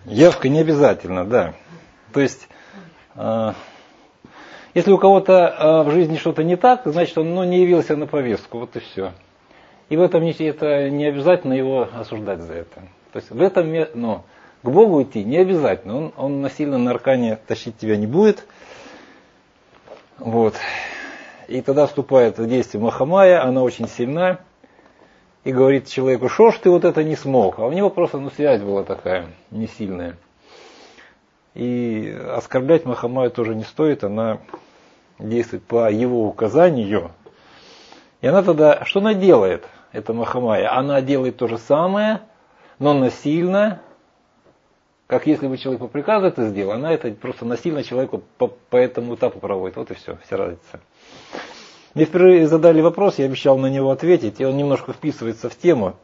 Явка не обязательно, да. То есть, если у кого-то в жизни что-то не так, значит, он не явился на повестку, вот и все. И в этом это не обязательно его осуждать за это. То есть в этом, к Богу идти не обязательно. Он насильно на аркане тащить тебя не будет. Вот. И тогда вступает в действие Махамая, она очень сильна. И говорит человеку, что ж ты вот это не смог. А у него просто связь была такая, не сильная. И оскорблять Махамаю тоже не стоит, она действует по его указанию. И она тогда, что она делает, эта Махамая? Она делает то же самое, но насильно, как если бы человек по приказу это сделал, она это просто насильно человеку по этому этапу проводит. Вот и все, вся разница. Мне впервые задали вопрос, я обещал на него ответить, и он немножко вписывается в тему.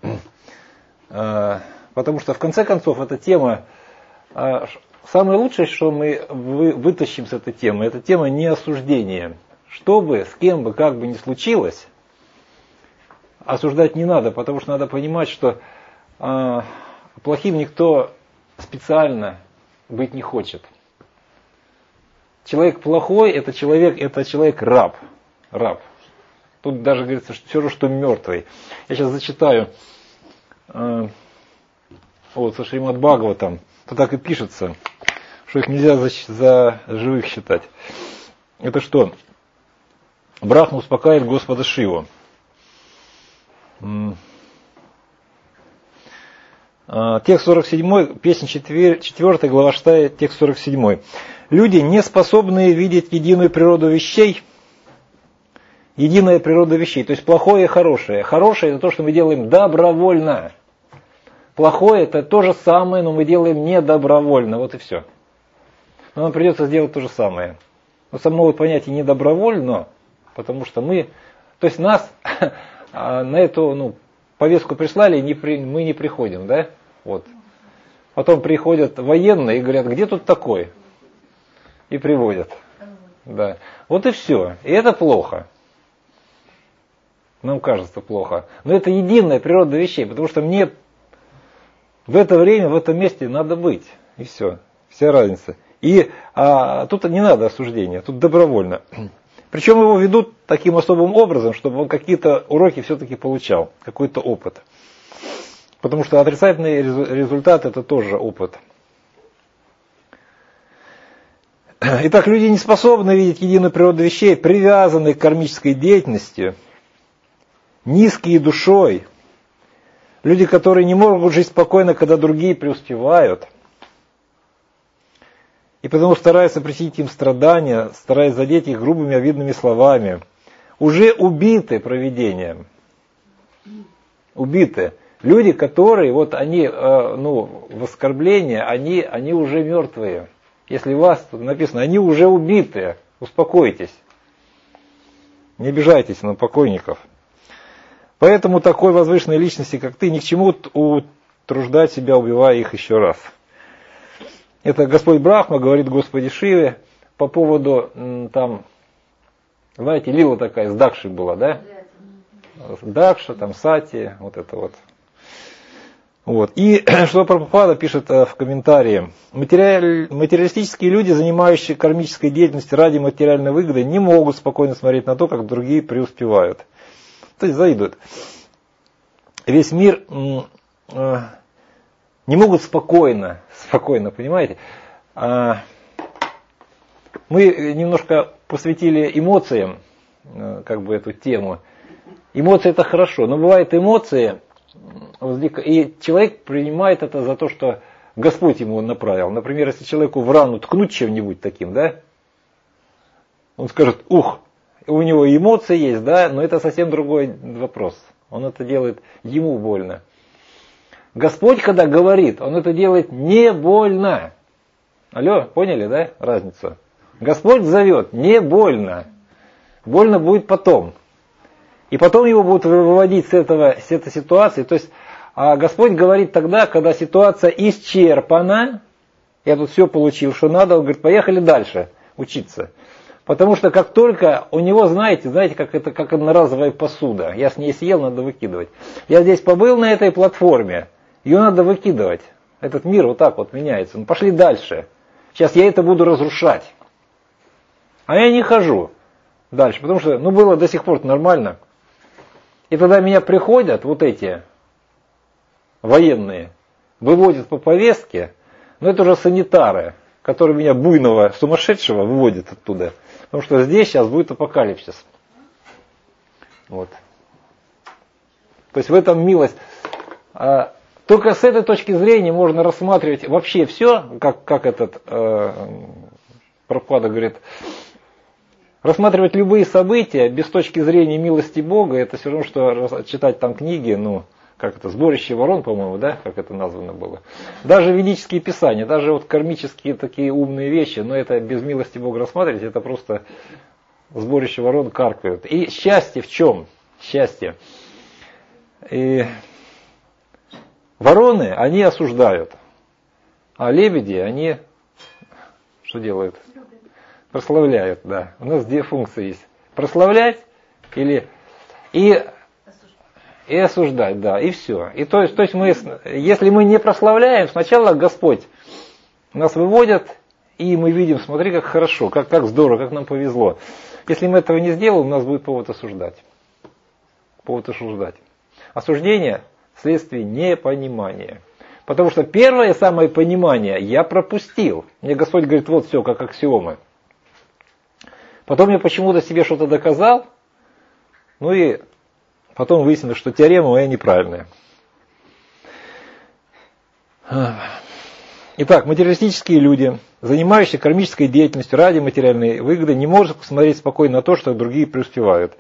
Потому что в конце концов эта тема, самое лучшее, что мы вытащим с этой темы, это тема не осуждения. Что бы, с кем бы, как бы ни случилось, осуждать не надо, потому что надо понимать, что плохим никто специально быть не хочет. Человек плохой, это человек раб. Раб. Тут даже говорится, что все же, что мертвый. Я сейчас зачитаю со Шримад Бхагаватам. То так и пишется, что их нельзя за живых считать. Это что? Брахма успокаивает Господа Шиву. Текст 47, песня 4, глава 6, текст 47. Люди, не способные видеть единую природу вещей, единая природа вещей, то есть плохое и хорошее. Хорошее это то, что мы делаем добровольно. Плохое это то же самое, но мы делаем недобровольно. Вот и все. Но нам придется сделать то же самое. Но само понятие недобровольно, потому что мы нас на эту повестку прислали, мы не приходим, да? Вот. Потом приходят военные и говорят, где тут такой? И приводят. Да. Вот и все. И это плохо. Нам кажется плохо. Но это единая природа вещей, потому что мне в это время, в этом месте надо быть. И все. Вся разница. И тут не надо осуждения, тут добровольно. Причем его ведут таким особым образом, чтобы он какие-то уроки все-таки получал, какой-то опыт. Потому что отрицательный результат это тоже опыт. Итак, люди не способны видеть единую природу вещей, привязанные к кармической деятельности, низкие душой. Люди, которые не могут жить спокойно, когда другие преуспевают. И потому стараются причинить им страдания, стараясь задеть их грубыми обидными словами. Уже убиты провидением. Убиты. Люди, которые, они в оскорблении, они уже мертвые. Если у вас тут написано, они уже убиты, успокойтесь. Не обижайтесь на покойников. Поэтому такой возвышенной личности, как ты, ни к чему утруждать себя, убивая их еще раз. Это Господь Брахма говорит Господи Шиве по поводу, знаете, лила такая, с Дакшей была, да? Дакша, Сати, вот это вот. И что Прабхупада пишет в комментарии. Материалистические люди, занимающие кармической деятельностью ради материальной выгоды, не могут спокойно смотреть на то, как другие преуспевают. То есть завидуют. Весь мир не могут спокойно, понимаете? Мы немножко посвятили эмоциям, эту тему. Эмоции это хорошо, но бывают эмоции, и человек принимает это за то, что Господь ему направил. Например, если человеку в рану ткнуть чем-нибудь таким, да, он скажет, ух, у него эмоции есть, да, но это совсем другой вопрос. Он это делает, ему больно. Господь, когда говорит, Он это делает не больно. Алло, поняли, да, разницу? Господь зовет не больно. Больно будет потом. И потом его будут выводить с этой ситуации. То есть Господь говорит тогда, когда ситуация исчерпана. Я тут все получил, что надо. Он говорит, поехали дальше учиться. Потому что как только у него, знаете, как одноразовая посуда. Я с ней съел, надо выкидывать. Я здесь побыл на этой платформе. Ее надо выкидывать. Этот мир вот так вот меняется. Ну пошли дальше. Сейчас я это буду разрушать. А я не хожу дальше, потому что было до сих пор нормально. И тогда меня приходят вот эти военные, выводят по повестке, но это уже санитары, которые меня буйного, сумасшедшего выводят оттуда. Потому что здесь сейчас будет апокалипсис. Вот. То есть в этом милость. Только с этой точки зрения можно рассматривать вообще все, как этот Прабхупада говорит, рассматривать любые события без точки зрения милости Бога, это все равно, что читать там книги, «Сборище ворон», по-моему, да, как это названо было. Даже ведические писания, даже вот кармические такие умные вещи, но это без милости Бога рассматривать, это просто сборище ворон каркают. И счастье в чем? Счастье. И вороны, они осуждают, а лебеди, они что делают? Прославляют, да. У нас две функции есть. Прославлять и осуждать, да, и все. И то есть мы, если мы не прославляем, сначала Господь нас выводит, и мы видим, смотри, как хорошо, как здорово, как нам повезло. Если мы этого не сделаем, у нас будет повод осуждать. Повод осуждать. Осуждение – следствие непонимания. Потому что первое самое понимание я пропустил. Мне Господь говорит, вот все, как аксиомы. Потом я почему-то себе что-то доказал, и потом выяснилось, что теорема моя неправильная. Итак, материалистические люди, занимающиеся кармической деятельностью ради материальной выгоды, не могут посмотреть спокойно на то, что другие преуспевают.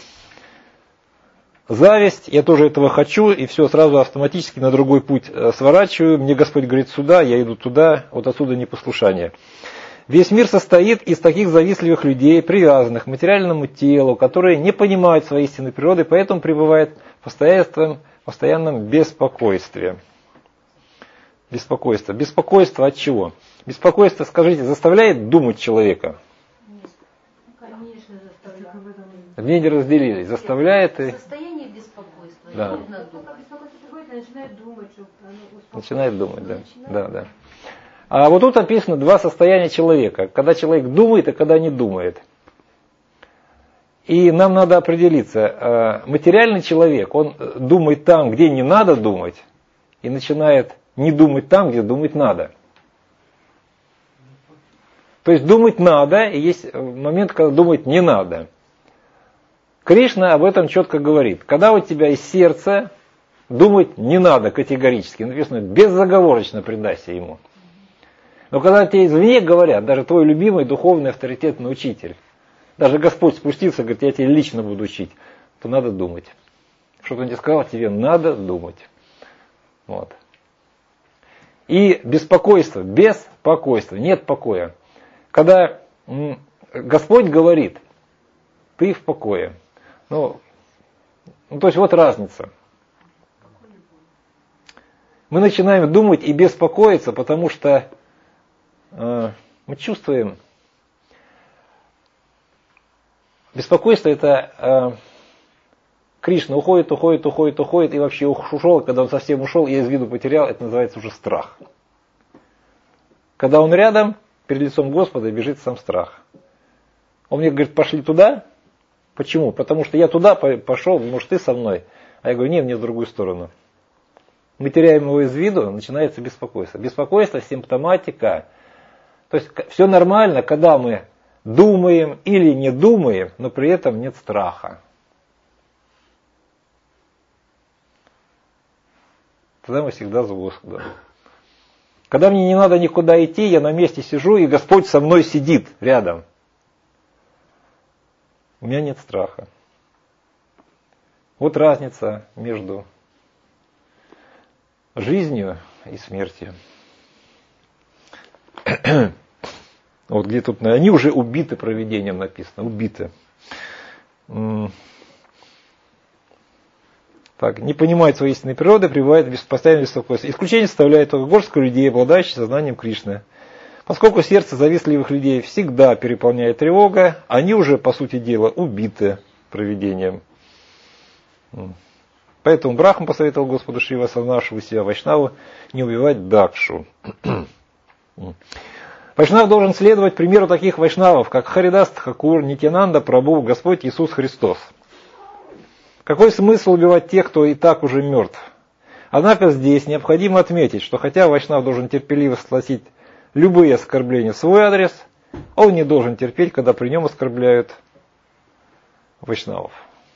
Зависть, я тоже этого хочу, и все, сразу автоматически на другой путь сворачиваю. Мне Господь говорит сюда, я иду туда, вот отсюда непослушание. Весь мир состоит из таких завистливых людей, привязанных к материальному телу, которые не понимают своей истинной природы, поэтому пребывают в постоянном беспокойстве. Беспокойство. Беспокойство от чего? Беспокойство, скажите, заставляет думать человека? Конечно, заставляет. Мне не разделились. Заставляет и... Состояние беспокойства. Да. Пока беспокойство приходит, начинает думать, что начинает думать, да. Да. А вот тут описано два состояния человека. Когда человек думает и когда не думает. И нам надо определиться. Материальный человек, он думает там, где не надо думать, и начинает не думать там, где думать надо. То есть думать надо, и есть момент, когда думать не надо. Кришна об этом четко говорит. Когда у тебя из сердца, думать не надо категорически. Написано, безоговорочно предайся ему. Но когда тебе извне говорят, даже твой любимый духовный авторитетный учитель, даже Господь спустился, говорит, я тебе лично буду учить, то надо думать. Что-то он тебе сказал, тебе надо думать. Вот. И беспокойство, нет покоя. Когда Господь говорит, ты в покое. То есть вот разница. Мы начинаем думать и беспокоиться, потому что мы чувствуем, беспокойство это Кришна уходит, и вообще ушел, когда он совсем ушел, я из виду потерял, это называется уже страх. Когда он рядом, перед лицом Господа, бежит сам страх. Он мне говорит, пошли туда. Почему? Потому что я туда пошел, может ты со мной. А я говорю, нет, мне в другую сторону. Мы теряем его из виду, начинается беспокойство. Беспокойство, симптоматика. То есть все нормально, когда мы думаем или не думаем, но при этом нет страха. Тогда мы всегда за Господом. Когда мне не надо никуда идти, я на месте сижу, и Господь со мной сидит рядом. У меня нет страха. Вот разница между жизнью и смертью. Вот где тут, они уже убиты провидением написано, убиты. Так, не понимает своей истинной природы, пребывает в постоянном беспокойстве. Исключение составляет только горстку людей, обладающих сознанием Кришны. Поскольку сердце завистливых людей всегда переполняет тревога, они уже, по сути дела, убиты провидением. Поэтому Брахма посоветовал Господу Шива, осознавшему себя Вайшнаву, не убивать Дакшу. Вайшнав должен следовать примеру таких вайшнавов, как Харидас Тхакур, Нитьянанда Прабху, Господь Иисус Христос. Какой смысл убивать тех, кто и так уже мертв? Однако здесь необходимо отметить, что хотя вайшнав должен терпеливо сносить любые оскорбления в свой адрес, он не должен терпеть, когда при нем оскорбляют вайшнавов.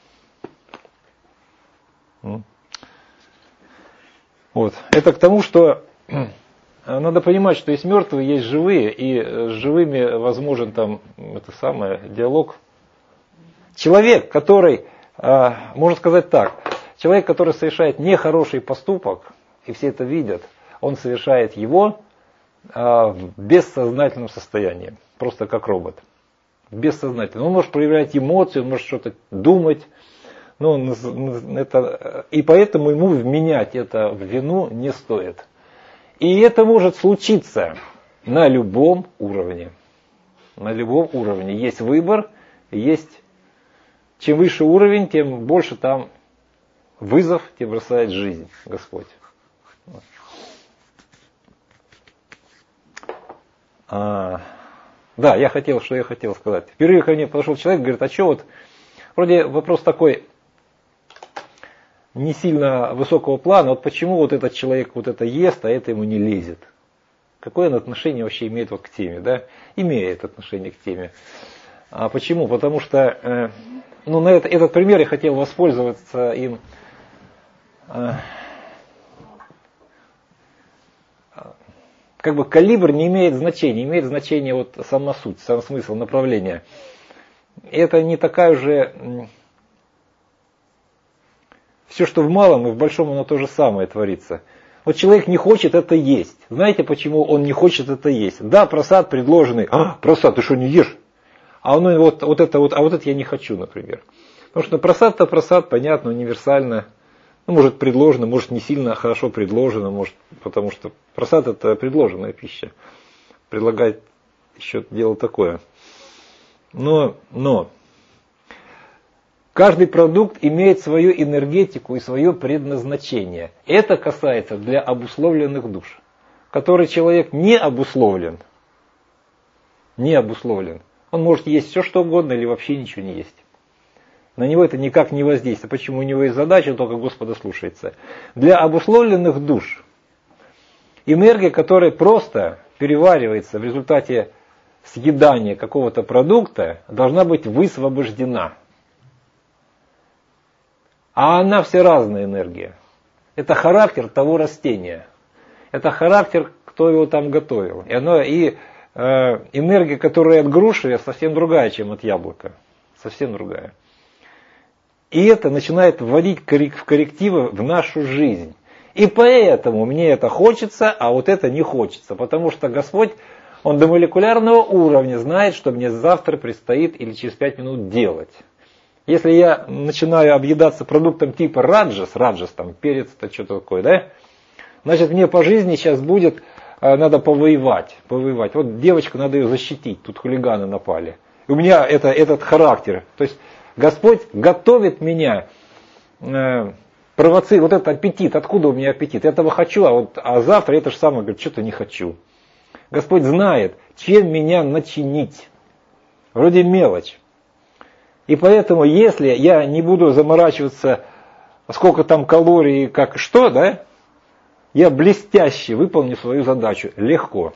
Вот. Это к тому, что надо понимать, что есть мертвые, есть живые, и с живыми возможен там диалог. Человек, который, можно сказать так, человек, который совершает нехороший поступок, и все это видят, он совершает его в бессознательном состоянии, просто как робот. Бессознательно. Он может проявлять эмоции, он может что-то думать, и поэтому ему вменять это в вину не стоит. И это может случиться на любом уровне. На любом уровне. Есть выбор, есть... Чем выше уровень, тем больше там вызов тебе бросает жизнь Господь. Да, что я хотел сказать. Впервые ко мне подошел человек, говорит, а что вот... Вроде вопрос такой... не сильно высокого плана, вот почему вот этот человек вот это ест, а это ему не лезет? Какое он отношение вообще имеет вот к теме? Да? Имеет отношение к теме. А почему? Потому что, на этот пример я хотел воспользоваться им. Как бы калибр не имеет значения, имеет значение вот сама суть, сам смысл, направление. Это не такая уже... Все, что в малом и в большом, оно то же самое творится. Вот человек не хочет это есть. Знаете, почему он не хочет это есть? Да, просад предложенный. Просад, ты что, не ешь? А это я не хочу, например. Потому что просад-то просад, понятно, универсально. Может предложено, может не сильно хорошо предложено, может, потому что просад это предложенная пища. Предлагать еще дело такое. Но каждый продукт имеет свою энергетику и свое предназначение. Это касается для обусловленных душ. Который человек не обусловлен, он может есть все, что угодно, или вообще ничего не есть. На него это никак не воздействует. Почему? У него есть задача, только Господа слушается. Для обусловленных душ энергия, которая просто переваривается в результате съедания какого-то продукта, должна быть высвобождена. А она вся разная энергия. Это характер того растения. Это характер, кто его там готовил. И энергия, которая от груши, совсем другая, чем от яблока. Совсем другая. И это начинает вводить коррективы в нашу жизнь. И поэтому мне это хочется, а вот это не хочется. Потому что Господь, Он до молекулярного уровня знает, что мне завтра предстоит или через 5 минут делать. Если я начинаю объедаться продуктом типа раджас, там перец, это что-то такое, да? Значит, мне по жизни сейчас будет, надо повоевать. Вот девочку надо ее защитить, тут хулиганы напали. И у меня этот характер. То есть Господь готовит меня, провоцирует, вот этот аппетит, откуда у меня аппетит? Этого хочу, а завтра это же самое, говорит, что-то не хочу. Господь знает, чем меня начинить. Вроде мелочь. И поэтому, если я не буду заморачиваться, сколько там калорий, как что, да, я блестяще выполню свою задачу. Легко.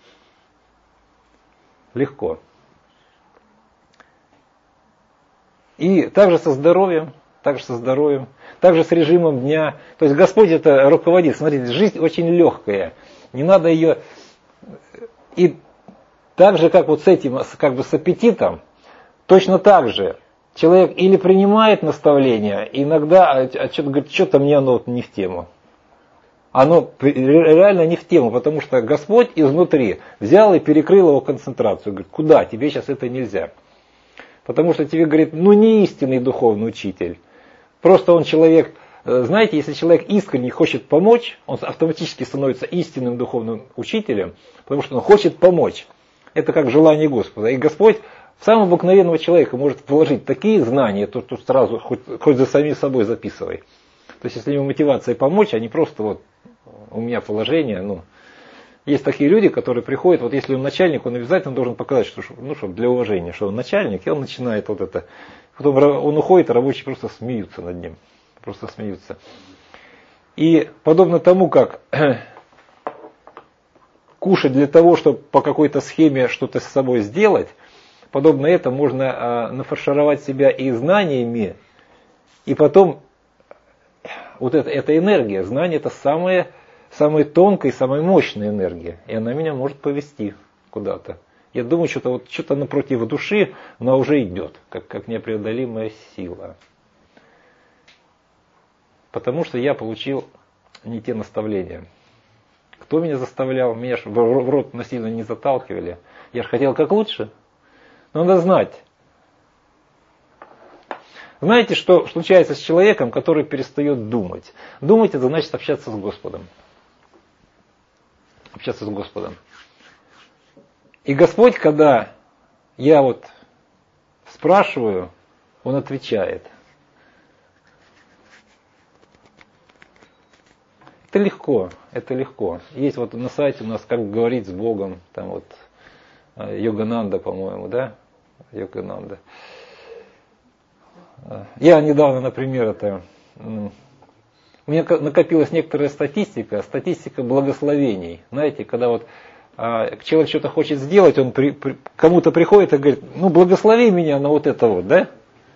И также со здоровьем, также с режимом дня. То есть Господь это руководит. Смотрите, жизнь очень легкая. Не надо ее... И так же, как вот с этим, как бы с аппетитом, точно так же человек или принимает наставления, иногда говорит, что-то мне оно не в тему. Оно реально не в тему, потому что Господь изнутри взял и перекрыл его концентрацию. Говорит, куда? Тебе сейчас это нельзя. Потому что тебе говорит, не истинный духовный учитель. Просто он человек, знаете, если человек искренне хочет помочь, он автоматически становится истинным духовным учителем, потому что он хочет помочь. Это как желание Господа. И Господь в самого обыкновенного человека может вложить такие знания, тут сразу хоть за самим собой записывай. То есть, если у него мотивация помочь, а не просто вот у меня положение, ну, есть такие люди, которые приходят, вот если он начальник, он обязательно должен показать, что, ну, чтобы для уважения, что он начальник, и он начинает вот это. Потом он уходит, а рабочие просто смеются над ним. Просто смеются. И подобно тому, как кушать для того, чтобы по какой-то схеме что-то с собой сделать, подобно это можно нафаршировать себя и знаниями, и потом вот эта энергия, знание это самая тонкая и самая мощная энергия, и она меня может повести куда-то. Я думаю, что-то напротив души, но уже идет, как непреодолимая сила. Потому что я получил не те наставления. Кто меня заставлял? Меня же в рот насильно не заталкивали. Я же хотел как лучше. Но надо знать. Знаете, что случается с человеком, который перестает думать? Думать это значит общаться с Господом. Общаться с Господом. И Господь, когда я вот спрашиваю, Он отвечает. Это легко, это легко. Есть вот на сайте у нас «Как говорить с Богом», там вот Йогананда, по-моему, да? Йогананда. Я недавно, например, у меня накопилась некоторая статистика благословений. Знаете, когда вот человек что-то хочет сделать, он кому-то приходит и говорит, ну благослови меня на вот это вот, да?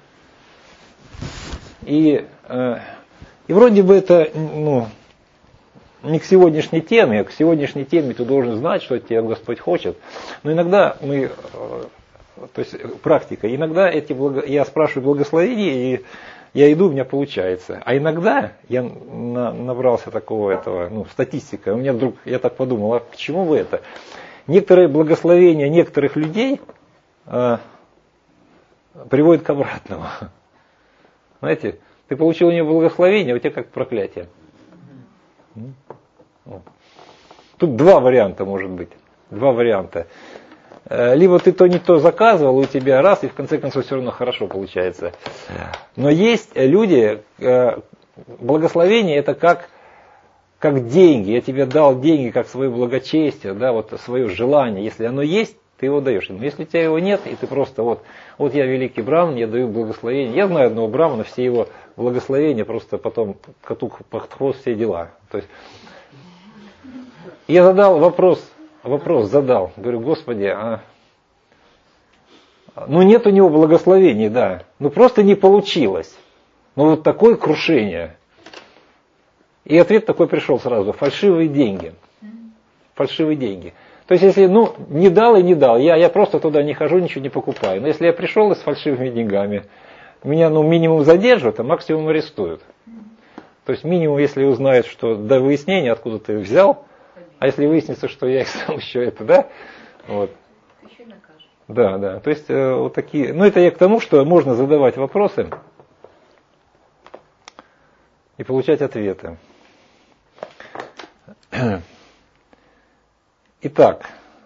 И вроде бы это, ну, не к сегодняшней теме, а к сегодняшней теме ты должен знать, что от тебя Господь хочет. Но иногда то есть практика, иногда я спрашиваю благословения, и я иду, у меня получается. А иногда я набрался такого статистика, у меня вдруг, я так подумал, а к чему вы это? Некоторые благословения некоторых людей приводят к обратному. Знаете, ты получил у него благословение, а у тебя как проклятие. Тут два варианта может быть. Два варианта. Либо ты то не то заказывал, у тебя раз, и в конце концов все равно хорошо получается. Но есть люди, благословение это как деньги. Я тебе дал деньги как свое благочестие, да, вот свое желание. Если оно есть, ты его даешь. Но если у тебя его нет, и ты просто вот я великий браман, я даю благословение. Я знаю одного брамана, все его благословения просто потом коту под хвост все дела. То есть, я задал вопрос задал. Говорю, Господи, ну нет у него благословений, да. Ну просто не получилось. Ну вот такое крушение. И ответ такой пришел сразу. Фальшивые деньги. Фальшивые деньги. То есть если, не дал и не дал. Я просто туда не хожу, ничего не покупаю. Но если я пришел с фальшивыми деньгами, меня минимум задержат, а максимум арестуют. То есть минимум, если узнают, что до выяснения, откуда ты их взял, а если выяснится, что я их сам еще это, да, вот. Еще накажут. Да. То есть вот такие. Это я к тому, что можно задавать вопросы и получать ответы. Итак,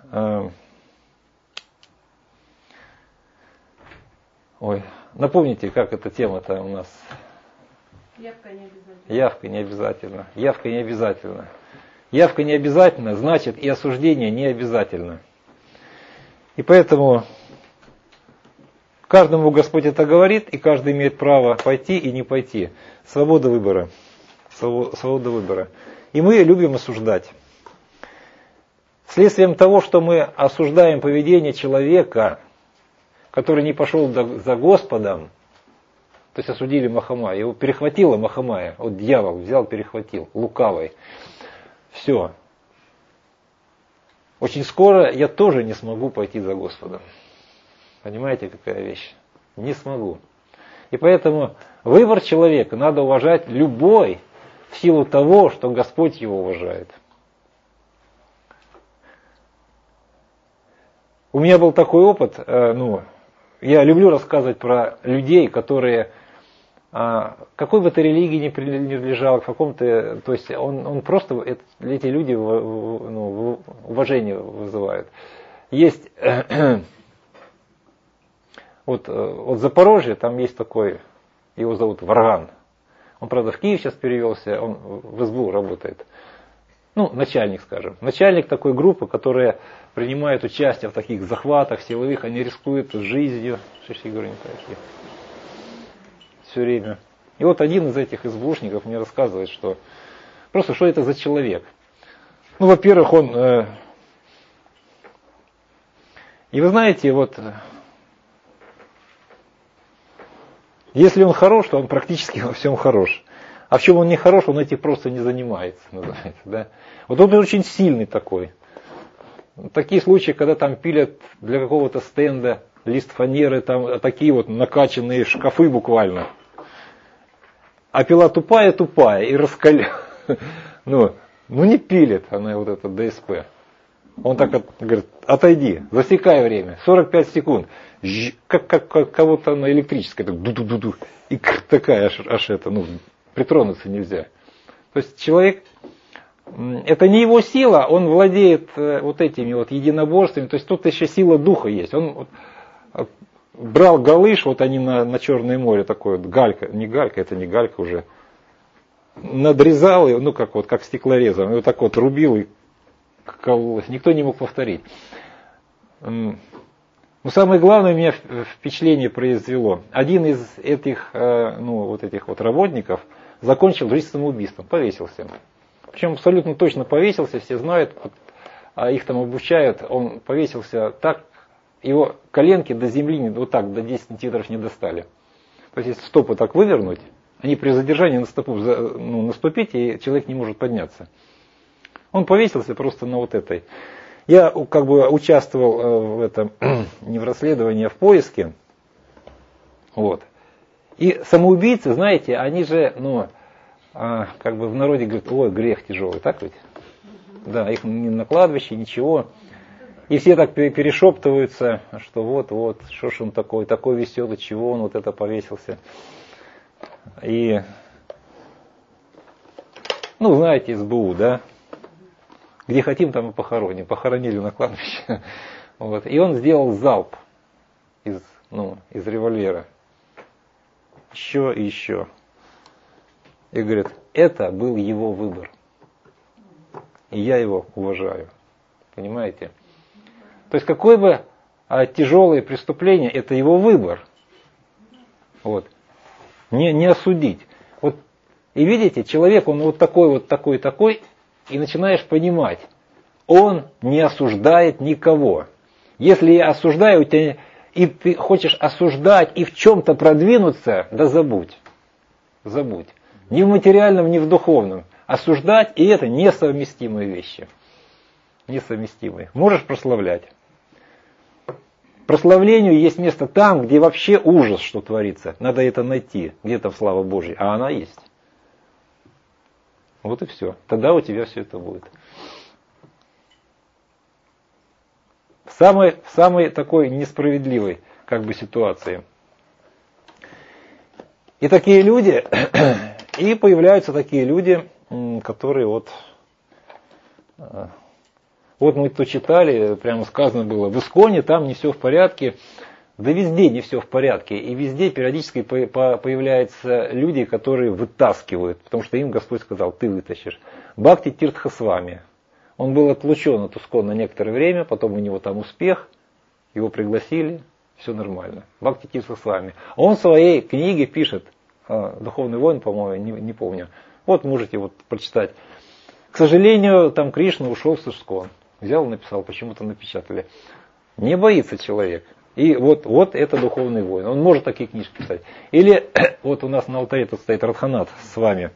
напомните, как эта тема-то у нас. Явка не обязательно. Явка не обязательно. Явка не обязательно. Явка не обязательно, значит и осуждение не обязательно. И поэтому каждому Господь это говорит, и каждый имеет право пойти и не пойти. Свобода выбора. Свобода выбора. И мы любим осуждать. Следствием того, что мы осуждаем поведение человека, который не пошел за Господом, то есть осудили Махомая, его перехватила Махомая, вот дьявол взял, перехватил, лукавый. Все. Очень скоро я тоже не смогу пойти за Господом. Понимаете, какая вещь? Не смогу. И поэтому выбор человека надо уважать любой в силу того, что Господь его уважает. У меня был такой опыт, я люблю рассказывать про людей, которые, какой бы ты религии ни принадлежал, то есть он просто, эти люди уважение вызывают. Есть, вот Запорожье, там есть такой, его зовут Варган. Он, правда, в Киев сейчас перевелся, он в СБУ работает. Ну, начальник, скажем. Начальник такой группы, которая принимает участие в таких захватах силовых, они рискуют жизнью. Все время. И вот один из этих СБУшников мне рассказывает, что просто что это за человек. Ну, во-первых, он... И вы знаете, вот... Если он хорош, то он практически во всем хорош. А в чем он не хорош, он этим просто не занимается. Называется, да? Вот он очень сильный такой. Такие случаи, когда там пилят для какого-то стенда лист фанеры, там такие вот накачанные шкафы буквально. А пила тупая и раскаляет. Ну не пилит она вот это ДСП. Он так говорит, отойди, засекай время, 45 секунд. Как кого-то на электрической, так, ду-ду-ду-ду. И такая аж это, притронуться нельзя. То есть человек, это не его сила, он владеет вот этими вот единоборствами, то есть тут еще сила духа есть. Он брал галыш, вот они на Черное море, такой вот галька, это не галька уже, надрезал ее, как стеклорезом, и вот так вот рубил и кололось. Никто не мог повторить. Но самое главное меня впечатление произвело. Один из этих, этих работников закончил жизнь самоубийством, повесился. Причем абсолютно точно повесился, все знают, их там обучают, он повесился так, его коленки до земли вот так, до 10 сантиметров не достали. То есть, если стопы так вывернуть, они при задержании на стопу наступить, и человек не может подняться. Он повесился просто на вот этой. Я участвовал в этом, не в расследовании, а в поиске. Вот. И самоубийцы, знаете, они же, в народе говорят, ой, грех тяжелый, так ведь? Да, их не на кладбище, ничего. И все так перешептываются, что вот, что ж он такой веселый, чего он вот это повесился. И, знаете, СБУ, да? Где хотим, там и похороним. Похоронили на кладбище. Вот. И он сделал залп из револьвера. Еще и еще. И говорит, это был его выбор. И я его уважаю. Понимаете? То есть, какое бы тяжелое преступление, это его выбор. Вот. Не осудить. Вот. И видите, человек, он вот такой, и начинаешь понимать, он не осуждает никого. Если я осуждаю, и ты хочешь осуждать и в чем-то продвинуться, да забудь. Забудь. Ни в материальном, ни в духовном. Осуждать, и это несовместимые вещи. Несовместимые. Можешь прославлять. Прославлению есть место там, где вообще ужас, что творится. Надо это найти, где-то в слава Божьей. А она есть. Вот и все. Тогда у тебя все это будет. В самой такой несправедливой ситуации. И такие люди, и появляются такие люди, которые вот мы тут читали, прямо сказано было, в Исконе там не все в порядке. Да везде не все в порядке. И везде периодически появляются люди, которые вытаскивают. Потому что им Господь сказал, ты вытащишь. Бхакти Тиртха с вами. Он был отлучен от Искона на некоторое время. Потом у него там успех. Его пригласили. Все нормально. Бхакти Тиртха с вами. Он в своей книге пишет. Духовный воин, по-моему, не помню. Вот можете прочитать. К сожалению, там Кришна ушел с Искон. Взял и написал. Почему-то напечатали. Не боится человек. И вот это духовный воин. Он может такие книжки писать. Или вот у нас на алтаре тут стоит Радханат с вами.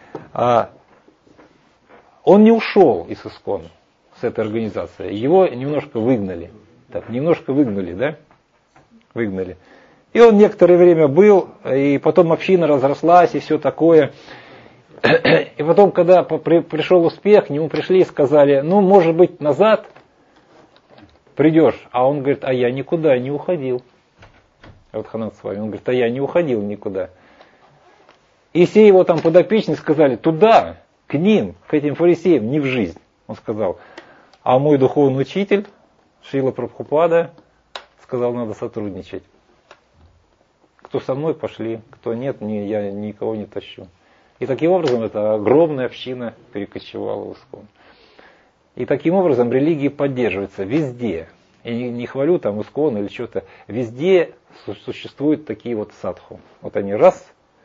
Он не ушел из Искона, с этой организации. Его немножко выгнали. Так, немножко выгнали, да? Выгнали. И он некоторое время был, и потом община разрослась, и все такое. И потом, когда пришел успех, к нему пришли и сказали, может быть, назад придешь. А он говорит, а я никуда не уходил. Радханат с вами. Он говорит, а я не уходил никуда. И все его там подопечные сказали, туда, к ним, к этим фарисеям, не в жизнь. Он сказал, а мой духовный учитель, Шрила Прабхупада, сказал, надо сотрудничать. Кто со мной, пошли. Кто нет, я никого не тащу. И таким образом эта огромная община перекочевала в Искон. И таким образом религии поддерживаются везде. И не хвалю там Искон или что-то. Везде существуют такие вот садху. Вот они раз.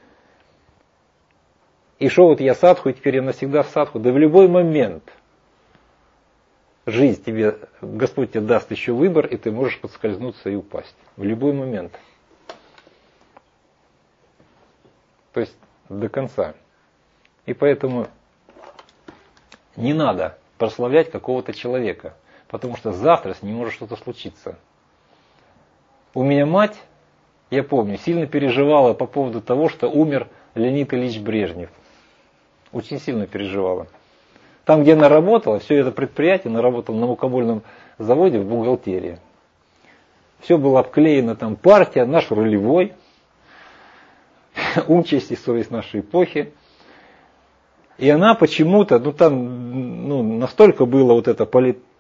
И что вот я садху, и теперь я навсегда в садху. Да в любой момент жизнь тебе, Господь тебе даст еще выбор, и ты можешь подскользнуться и упасть. В любой момент. То есть до конца. И поэтому не надо прославлять какого-то человека, потому что завтра с ним может что-то случиться. У меня мать, я помню, сильно переживала по поводу того, что умер Леонид Ильич Брежнев. Очень сильно переживала. Там, где она работала, все это предприятие, она работала на мукомольном заводе в бухгалтерии. Все было обклеено там партия, наш рулевой, ум, честь и совесть нашей эпохи. И она почему-то, настолько было вот это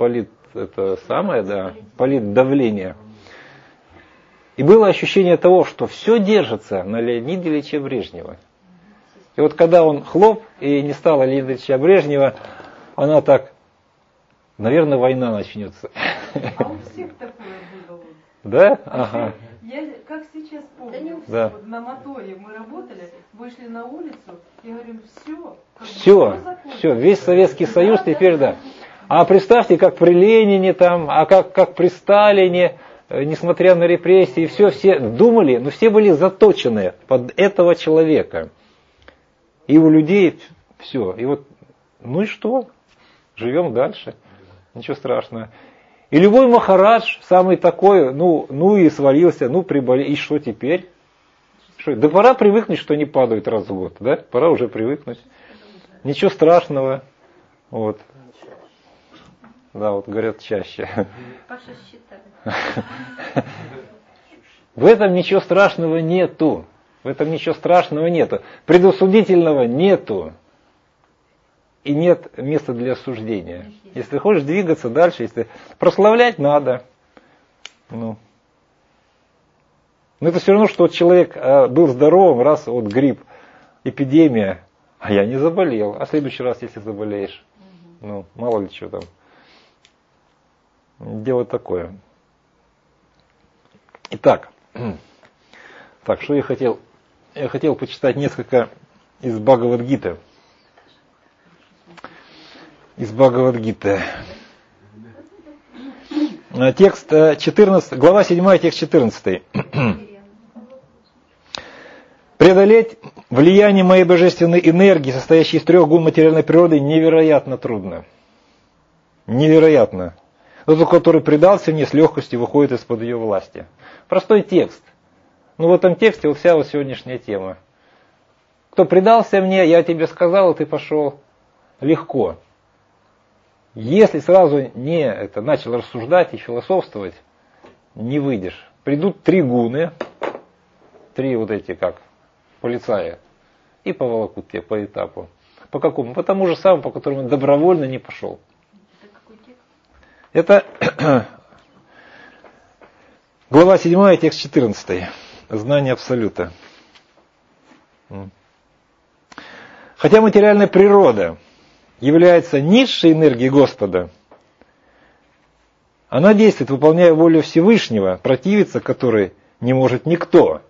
политдавление. И было ощущение того, что все держится на Леониде Ильиче Брежнева. И вот когда он хлоп, и не стало Леонида Ильича Брежнева, она так, наверное, война начнется. А у всех такое было. Да? Ага. Я как сейчас помню, да. Вот на моторе мы работали, вышли на улицу, и говорим, все, весь Советский Союз теперь, да. А представьте, как при Ленине там, а как при Сталине, несмотря на репрессии, все думали, но все были заточены под этого человека. И у людей все. И вот, ну и что? Живем дальше. Ничего страшного. И любой махарадж, самый такой, ну и свалился, приболел. И что теперь? Да пора привыкнуть, что они падают раз в год. Да? Пора уже привыкнуть. Ничего страшного. Вот. Да, вот говорят чаще. Паша считает. В этом ничего страшного нету. В этом ничего страшного нету. Предосудительного нету. И нет места для осуждения. Если хочешь двигаться дальше, если прославлять надо. Но это все равно, что человек был здоровым, раз вот грипп, эпидемия, а я не заболел. А в следующий раз, если заболеешь, мало ли что там. Дело такое. Итак, что я хотел? Я хотел почитать несколько из Бхагавад-гиты. Текст 14, глава 7, текст 14. Преодолеть влияние моей божественной энергии, состоящей из 3 гун материальной природы, невероятно трудно. Невероятно. Тот, который предался мне, с легкостью выходит из-под ее власти. Простой текст. В этом тексте вот вся вот сегодняшняя тема. Кто предался мне, я тебе сказал, и ты пошел. Легко. Если сразу не начал рассуждать и философствовать, не выйдешь. Придут 3 гуны, 3 вот эти как полицая, и поволокут тебя по этапу. По какому? По тому же самому, по которому он добровольно не пошел. Это какой текст? Это глава 7, текст 14. Знание Абсолюта. Хотя материальная природа является низшей энергией Господа, она действует, выполняя волю Всевышнего, противиться которой не может никто.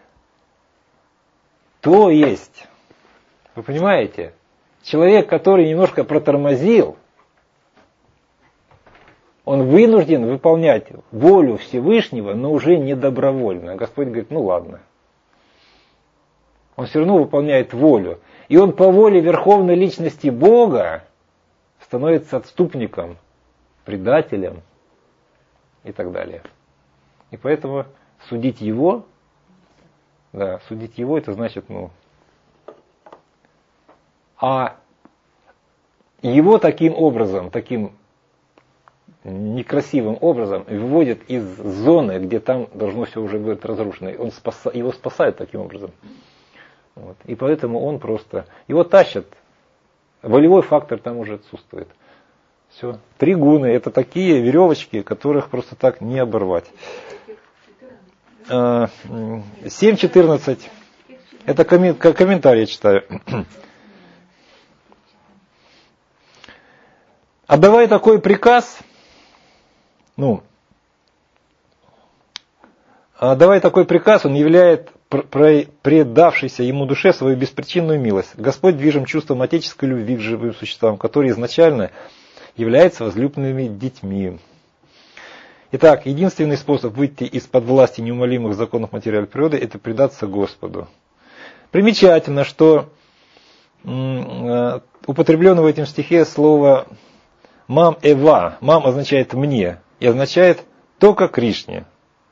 То есть, вы понимаете, человек, который немножко протормозил, он вынужден выполнять волю Всевышнего, но уже не добровольно. Господь говорит, ладно. Он все равно выполняет волю. И он по воле Верховной Личности Бога становится отступником, предателем и так далее. И поэтому судить его, это значит, а его таким образом, таким некрасивым образом выводит из зоны, где там должно все уже быть разрушено. Его спасает таким образом. Вот. И поэтому он просто... Его тащат. Волевой фактор там уже отсутствует. Все. 3 гуны. Это такие веревочки, которых просто так не оборвать. 7.14. Это комментарий читаю. Отдавая такой приказ, он являет предавшейся ему душе свою беспричинную милость. Господь движим чувством отеческой любви к живым существам, которые изначально являются возлюбленными детьми. Итак, единственный способ выйти из-под власти неумолимых законов материальной природы – это предаться Господу. Примечательно, что употреблено в этом стихе слово «мам эва». «Мам» означает «мне» и означает «только Кришне».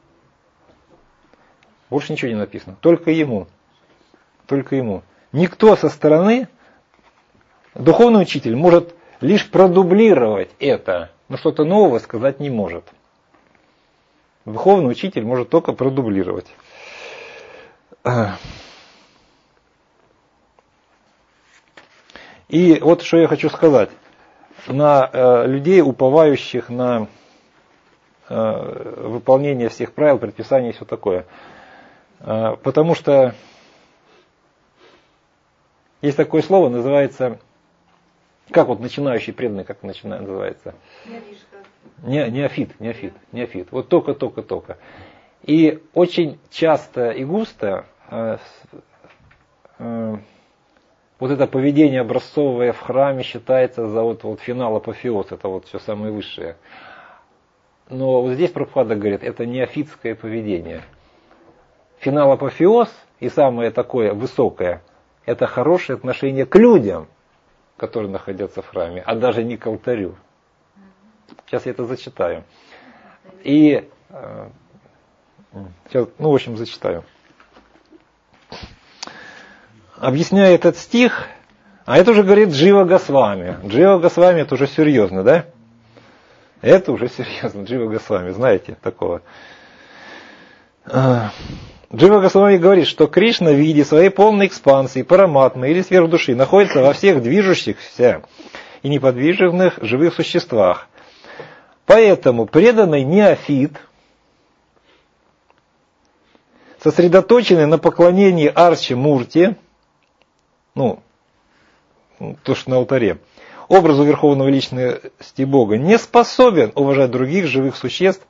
Больше ничего не написано. Только ему. Только ему. Никто со стороны, духовный учитель, может лишь продублировать это, но что-то нового сказать не может. Духовный учитель может только продублировать. И вот что я хочу сказать. На людей, уповающих на выполнение всех правил, предписаний и все такое. Потому что есть такое слово, называется, как вот начинающий преданный, как называется? Неофит. Вот только. И очень часто и густо вот это поведение образцовое в храме считается за вот финал апофеоз, это вот все самое высшее. Но вот здесь Прабхупада говорит, это неофитское поведение. Финал апофеоз и самое такое высокое, это хорошее отношение к людям, которые находятся в храме, а даже не к алтарю. Сейчас я это зачитаю. И сейчас, в общем, зачитаю. Объясняя этот стих, а это уже говорит Джива Госвами. Джива Госвами это уже серьезно, да? Это уже серьезно, Джива Госвами, знаете такого. Джива Госвами говорит, что Кришна в виде своей полной экспансии, параматмы или сверхдуши находится во всех движущихся и неподвижных живых существах. Поэтому преданный неофит, сосредоточенный на поклонении Арчи Мурти, то, что на алтаре, образу Верховного Личности Бога, не способен уважать других живых существ,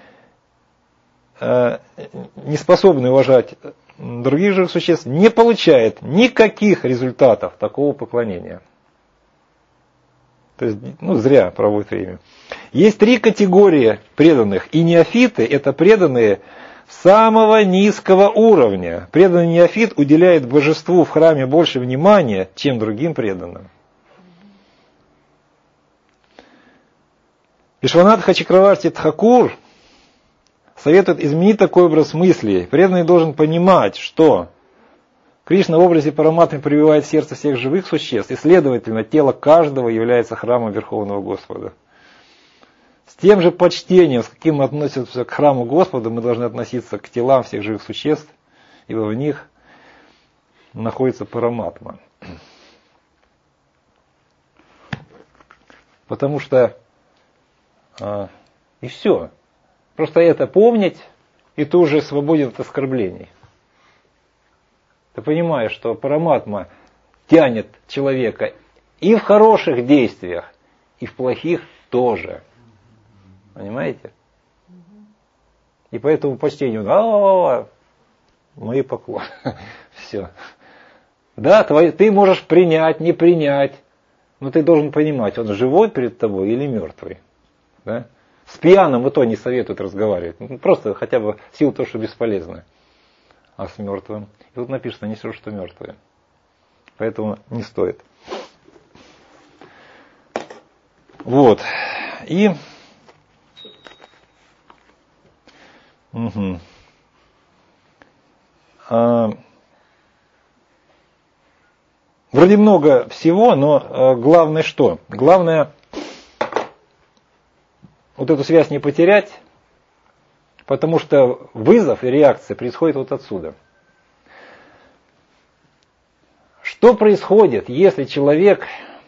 не способный уважать других живых существ, не получает никаких результатов такого поклонения. То есть, зря проводит время. Есть 3 категории преданных, и неофиты – это преданные самого низкого уровня. Преданный неофит уделяет божеству в храме больше внимания, чем другим преданным. Вишванатха Чакраварти Тхакур советует изменить такой образ мысли. Преданный должен понимать, что Кришна в образе Параматмы прививает в сердце всех живых существ, и, следовательно, тело каждого является храмом Верховного Господа. С тем же почтением, с каким мы относимся к храму Господа, мы должны относиться к телам всех живых существ, ибо в них находится Параматма. Потому что и все. Просто это помнить, и ты уже свободен от оскорблений. Ты понимаешь, что Параматма тянет человека и в хороших действиях, и в плохих тоже. Понимаете? И поэтому почтению, мои поклоны. Все. Да, ты можешь принять, не принять, но ты должен понимать, он живой перед тобой или мертвый. Да? С пьяным и то не советуют разговаривать. Просто хотя бы в силу того, что бесполезно. А с мертвым? И тут написано, не все, что мертвые. Поэтому не стоит. Вот. И... Вроде много всего, но главное что? Главное вот эту связь не потерять, потому что вызов и реакция происходит вот отсюда. Что происходит, если человек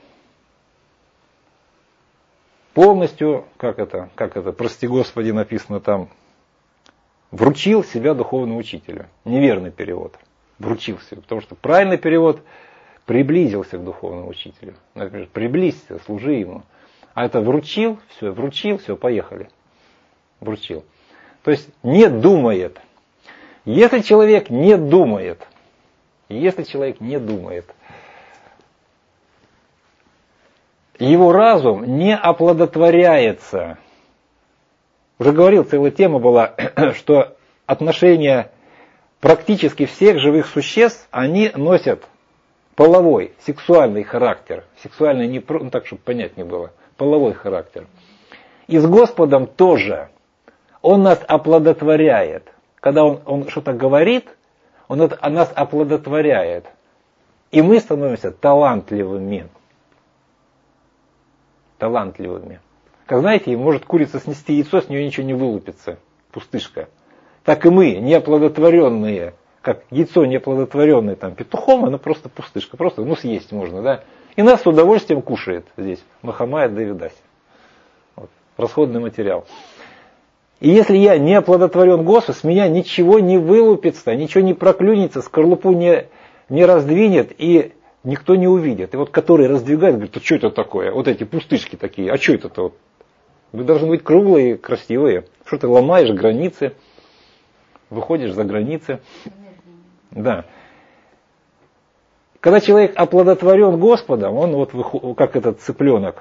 полностью, как это, прости Господи, написано там, вручил себя духовному учителю? Неверный перевод. вручился. Потому что правильный перевод — приблизился к духовному учителю. Например, приблизься, служи ему. А это вручил, все, поехали. Вручил. То есть не думает. Если человек не думает, его разум не оплодотворяется. Уже говорил, целая тема была, что отношения практически всех живых существ, они носят половой, сексуальный характер. Сексуальный не так, чтобы понять не было. Половой характер. И с Господом тоже. Он нас оплодотворяет. Когда он что-то говорит, он нас оплодотворяет. И мы становимся талантливыми. Как знаете, может курица снести яйцо, с нее ничего не вылупится. Пустышка. Так и мы, неоплодотворенные, как яйцо неоплодотворенное там, петухом, оно просто пустышка. Просто съесть можно, да? И нас с удовольствием кушает здесь. Махамая Давидаси. Вот, расходный материал. И если я не оплодотворен Господом, с меня ничего не вылупится, ничего не проклюнется, скорлупу не раздвинет и никто не увидит. И вот который раздвигает, говорит, что это такое? Вот эти пустышки такие, а что это-то? Вот? Вы должны быть круглые, красивые. Что ты ломаешь границы, выходишь за границы. Да. Когда человек оплодотворен Господом, он вот как этот цыпленок.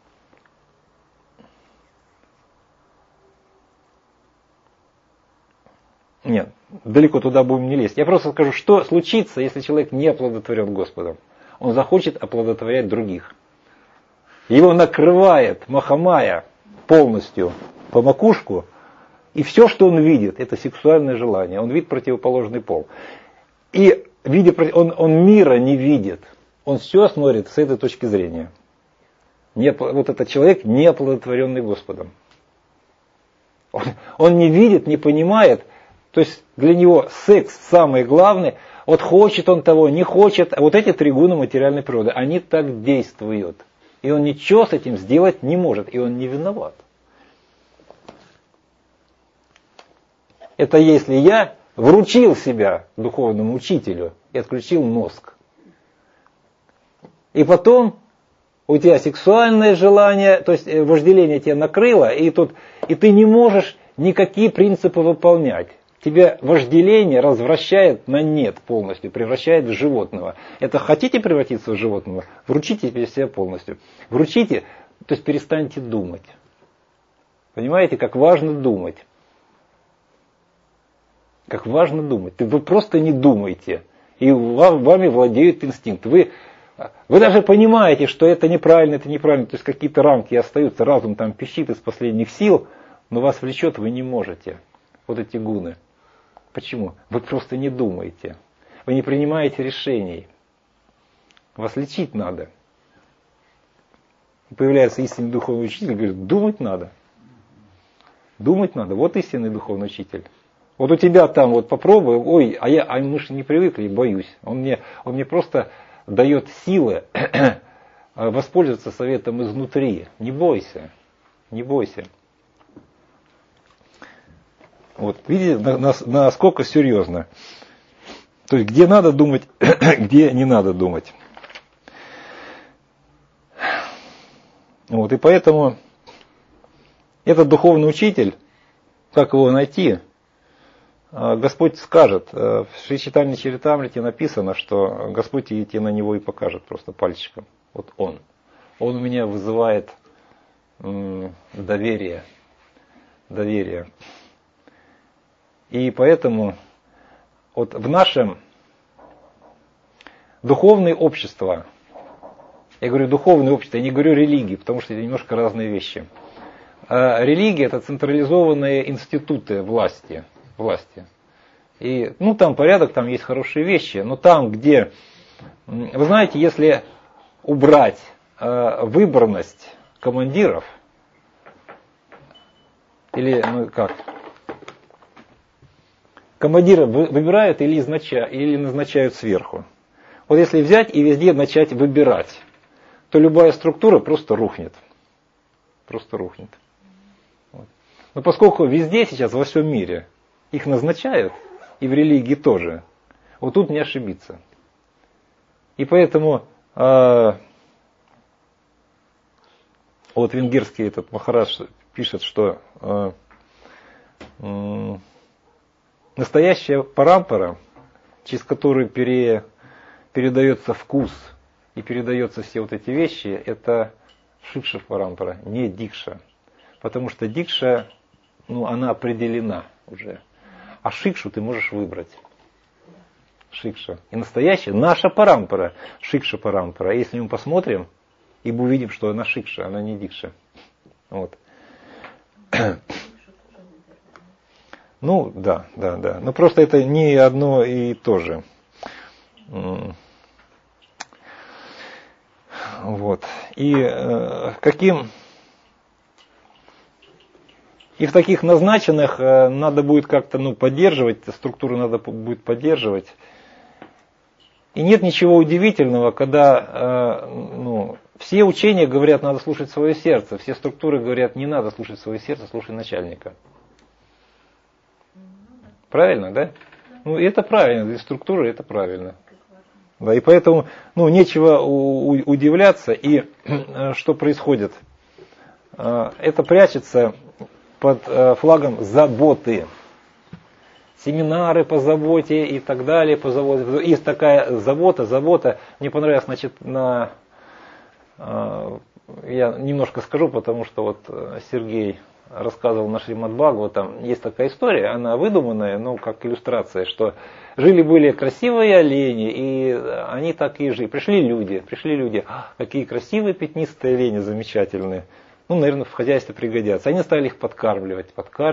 Нет, далеко туда будем не лезть. Я просто скажу, что случится, если человек не оплодотворен Господом. Он захочет оплодотворять других. Его накрывает Махамая полностью по макушку, и все, что он видит, это сексуальное желание. Он видит противоположный пол. И он мира не видит. Он все смотрит с этой точки зрения. Вот этот человек не оплодотворенный Господом. Он не видит, не понимает. То есть для него секс самый главный. Вот хочет он того, не хочет. А вот эти три гуна материальной природы, они так действуют. И он ничего с этим сделать не может. И он не виноват. Это если я вручил себя духовному учителю и отключил мозг. И потом у тебя сексуальное желание, то есть вожделение тебя накрыло, и ты не можешь никакие принципы выполнять. Тебя вожделение развращает на нет полностью, превращает в животного. Это хотите превратиться в животного? Вручите себя полностью. Вручите, то есть перестаньте думать. Понимаете, как важно думать. Как важно думать. Вы просто не думаете. И вами владеет инстинкт. Вы даже понимаете, что это неправильно. То есть какие-то рамки остаются. Разум там пищит из последних сил. Но вас влечет, вы не можете. Вот эти гуны. Почему? Вы просто не думаете. Вы не принимаете решений. Вас лечить надо. Появляется истинный духовный учитель и говорит, думать надо. Думать надо. Вот истинный духовный учитель. Вот у тебя там вот попробуй, мы же не привыкли, боюсь. Он мне просто дает силы воспользоваться советом изнутри. Не бойся. Не бойся. Вот, видите, насколько серьезно. То есть, где надо думать, где не надо думать. Вот, и поэтому этот духовный учитель, как его найти, Господь скажет. В Шри Чайтанья Чаритамрите написано, что Господь тебе на него и покажет просто пальчиком. Вот он. Он у меня вызывает доверие. И поэтому вот в нашем духовное общество, я говорю духовное общество, я не говорю религии, потому что это немножко разные вещи. Религия — это централизованные институты власти. И там порядок, там есть хорошие вещи, но там, где, вы знаете, если убрать выборность командиров, или командира выбирают или назначают сверху. Вот если взять и везде начать выбирать, то любая структура просто рухнет. Вот. Но поскольку везде сейчас, во всем мире, их назначают, и в религии тоже, вот тут не ошибиться. И поэтому вот венгерский этот Махарадж пишет, что настоящая парампара, через которую передается вкус и передаются все вот эти вещи, это шикша парампара, не дикша. Потому что дикша, она определена уже. А шикшу ты можешь выбрать. Шикша. И настоящая, наша парампара, шикша парампара. Если мы посмотрим, и мы увидим, что она шикша, она не дикша. Вот. Да. Но просто это не одно и то же. Вот. И в таких назначенных надо будет как-то поддерживать, структуру надо будет поддерживать. И нет ничего удивительного, когда все учения говорят, надо слушать свое сердце, все структуры говорят, не надо слушать свое сердце, слушай начальника. Правильно, да? И это правильно, и структура это правильно. Да, и поэтому нечего удивляться. И что происходит? Это прячется под флагом заботы. Семинары по заботе и так далее. По заботе. Есть такая забота. Мне понравилось, значит, я немножко скажу, потому что вот Сергей рассказывал на Шримад Бхагаватам, есть такая история, она выдуманная, как иллюстрация, что жили-были красивые олени, и они так и жили. Пришли люди, какие красивые пятнистые олени, замечательные. Наверное, в хозяйстве пригодятся. Они стали их подкармливать.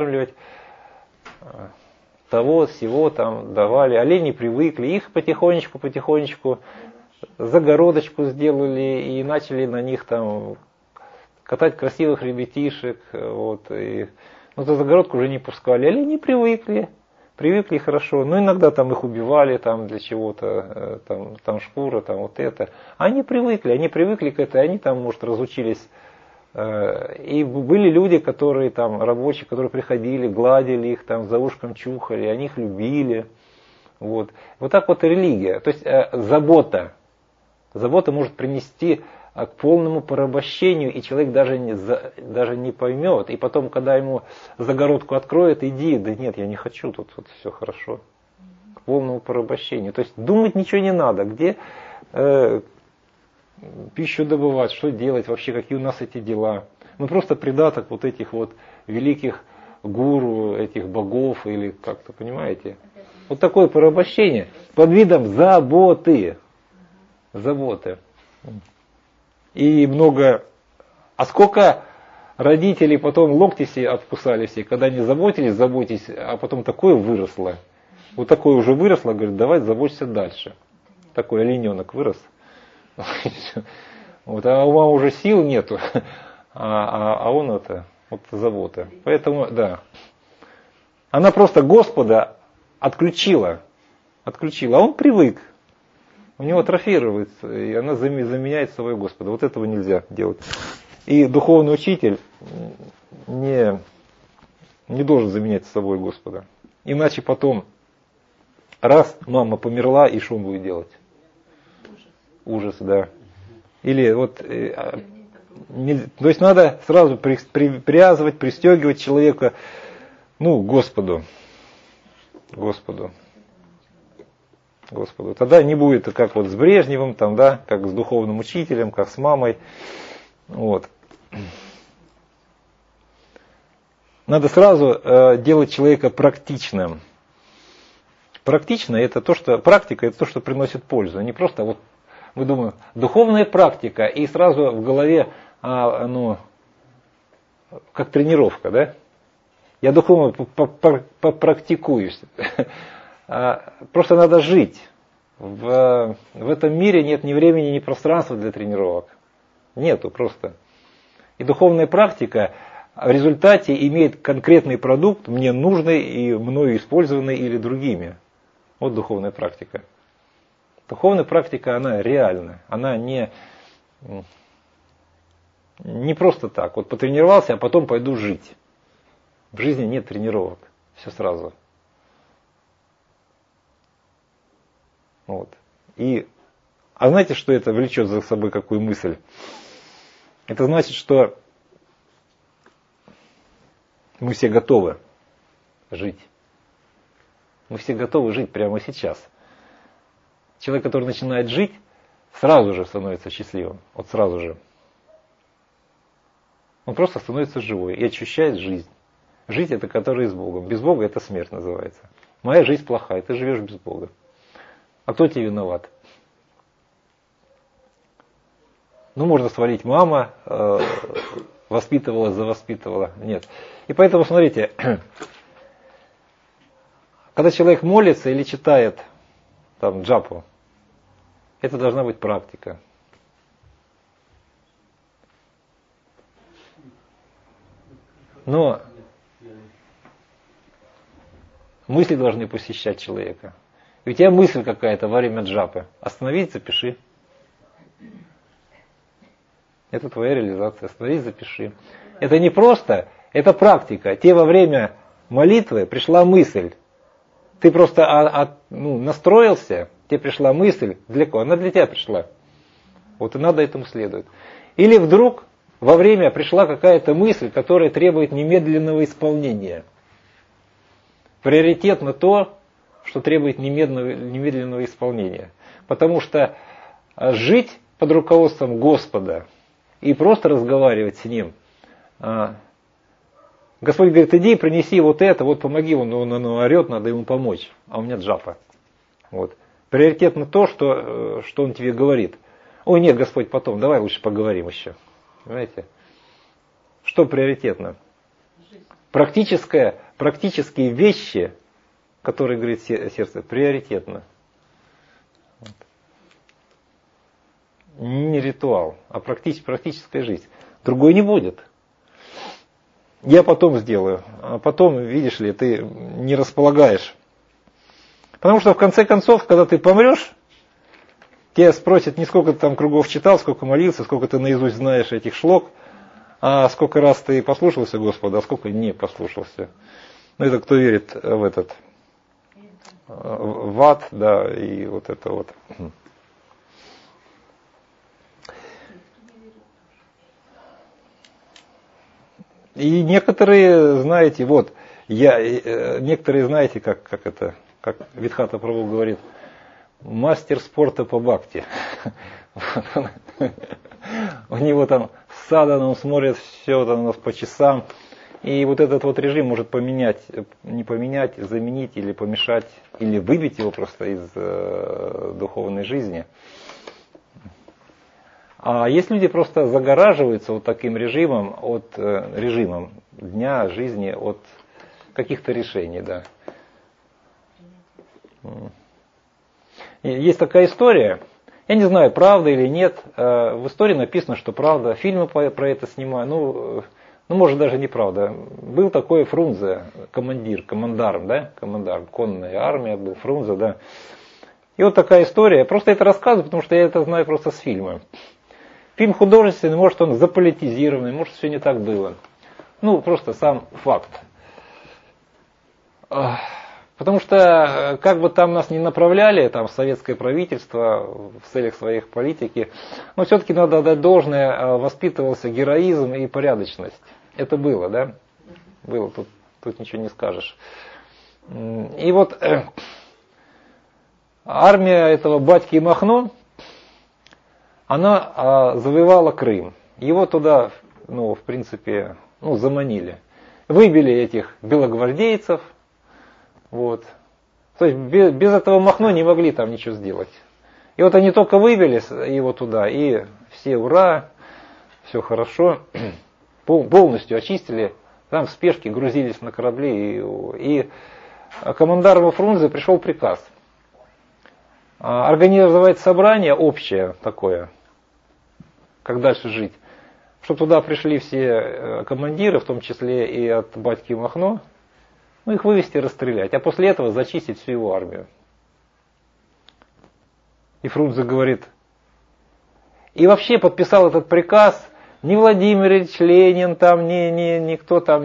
Того, всего там давали. Олени привыкли, их потихонечку загородочку сделали и начали на них там катать красивых ребятишек. За загородку уже не пускали. Олени привыкли хорошо. Иногда там их убивали там для чего-то, там шкура, там вот это. Они привыкли к этой, они там, может, разучились. И были люди, которые там, рабочие, которые приходили, гладили их, там за ушком чухали, они их любили. Вот так вот и религия. То есть забота может принести к полному порабощению, и человек даже не поймет. И потом, когда ему загородку откроют, иди, да нет, я не хочу, тут все хорошо. К полному порабощению. То есть думать ничего не надо, где пищу добывать, что делать, вообще какие у нас эти дела. Просто придаток вот этих вот великих гуру, этих богов, или как-то, понимаете? Вот такое порабощение под видом заботы. И много... А сколько родителей потом локти себе откусали все, когда не заботились, а потом такое выросло. Вот такое уже выросло, говорит, давай заботься дальше. Такой олененок вырос. А у мамы уже сил нету, а он забота. Поэтому, да. Она просто Господа отключила. А он привык. У него атрофируется, и она заменяет собой Господа. Вот этого нельзя делать. И духовный учитель не должен заменять собой Господа. Иначе потом, раз мама померла, и что он будет делать? Ужас, да. Или то есть надо сразу привязывать, пристегивать человека, Господу. Тогда не будет, как с Брежневым, как с духовным учителем, как с мамой. Надо сразу делать человека практичным. Практично это практика это то, что приносит пользу. Не просто мы думаем, духовная практика, и сразу в голове, как тренировка, да? Я духовно попрактикуюсь. Просто надо жить. В этом мире нет ни времени, ни пространства для тренировок. Нету просто. И духовная практика в результате имеет конкретный продукт, мне нужный и мною использованный или другими. Вот духовная практика. Духовная практика, она реальна. Она не просто так. Потренировался, а потом пойду жить. В жизни нет тренировок. Все сразу. Вот. А знаете, что это влечет за собой, какую мысль? Это значит, что мы все готовы жить. Мы все готовы жить прямо сейчас. Человек, который начинает жить, сразу же становится счастливым. Вот сразу же. Он просто становится живой и ощущает жизнь. Жизнь это которая с Богом. Без Бога это смерть называется. Моя жизнь плохая, ты живешь без Бога. А кто тебе виноват? Ну, можно свалить, мама воспитывала, завоспитывала. Нет. И поэтому, смотрите, когда человек молится или читает там джапу, это должна быть практика. Но мысли должны посещать человека. И у тебя мысль какая-то во время джапы. Остановись, запиши. Это твоя реализация. Остановись, запиши. Это не просто, это практика. Тебе во время молитвы пришла мысль. Ты просто настроился, тебе пришла мысль. Для кого? Она для тебя пришла. Вот и надо этому следовать. Или вдруг во время пришла какая-то мысль, которая требует немедленного исполнения. Приоритет на то, что требует немедленного исполнения. Потому что жить под руководством Господа и просто разговаривать с Ним. Господь говорит, иди принеси вот это, вот помоги, он орет, надо ему помочь. А у меня джапа. Вот. Приоритет на то, что Он тебе говорит. Ой, нет, Господь, потом, давай лучше поговорим еще. Понимаете? Что приоритетно? Практические вещи, которые, говорит сердце, приоритетно. Вот. Не ритуал, а практическая жизнь. Другой не будет. Я потом сделаю. А потом, видишь ли, ты не располагаешь. Потому что в конце концов, когда ты помрешь, тебя спросят не сколько ты там кругов читал, сколько молился, сколько ты наизусть знаешь этих шлок, а сколько раз ты послушался Господа, а сколько не послушался. Ну это кто верит в ад, да, и вот это вот. И некоторые, знаете, некоторые, знаете, как Видхата Прабху говорит, мастер спорта по бхакти. У него там садан, он смотрит все там по часам. И вот этот вот режим может не поменять, заменить или помешать, или выбить его просто из духовной жизни. А есть люди просто загораживаются вот таким режимом дня, жизни, от каких-то решений, да. Есть такая история, я не знаю, правда или нет, в истории написано, что правда, фильмы про это снимают, ну может даже неправда. Был такой Фрунзе, командарм, да, командарм, конная армия был, Фрунзе, да. И вот такая история, просто это рассказываю, потому что я это знаю просто с фильма. Фильм художественный, может он заполитизированный, может все не так было. Ну, просто сам факт. Потому что, как бы там нас не направляли, там, советское правительство в целях своих политики, но все-таки надо отдать должное, воспитывался героизм и порядочность. Это было, да? Было, тут ничего не скажешь. И вот армия этого батьки Махно, она завоевала Крым. Его туда, в принципе, заманили. Выбили этих белогвардейцев. Вот. То есть без этого Махно не могли там ничего сделать. И вот они только вывели его туда, и все ура, все хорошо, полностью очистили, там в спешке грузились на корабли, и командарму Фрунзе пришел приказ организовать собрание общее такое, как дальше жить, чтобы туда пришли все командиры, в том числе и от батьки Махно, их вывести и расстрелять, а после этого зачистить всю его армию. И Фрунзе говорит, и вообще подписал этот приказ не Владимир Ильич Ленин, там, никто там,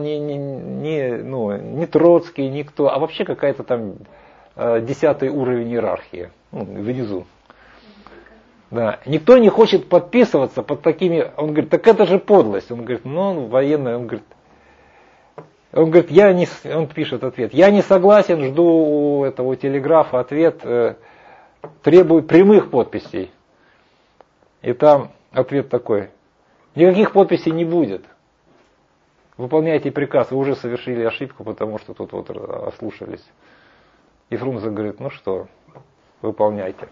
не Троцкий, никто, а вообще какая-то там 10-й уровень иерархии. внизу. Да. Никто не хочет подписываться под такими... Он говорит, так это же подлость. Он говорит, ну, военная, он говорит, он пишет ответ, я не согласен, жду у этого телеграфа ответ, требую прямых подписей. И там ответ такой, никаких подписей не будет. Выполняйте приказ, вы уже совершили ошибку, потому что тут вот ослушались. И Фрунзе говорит, ну что, выполняйте.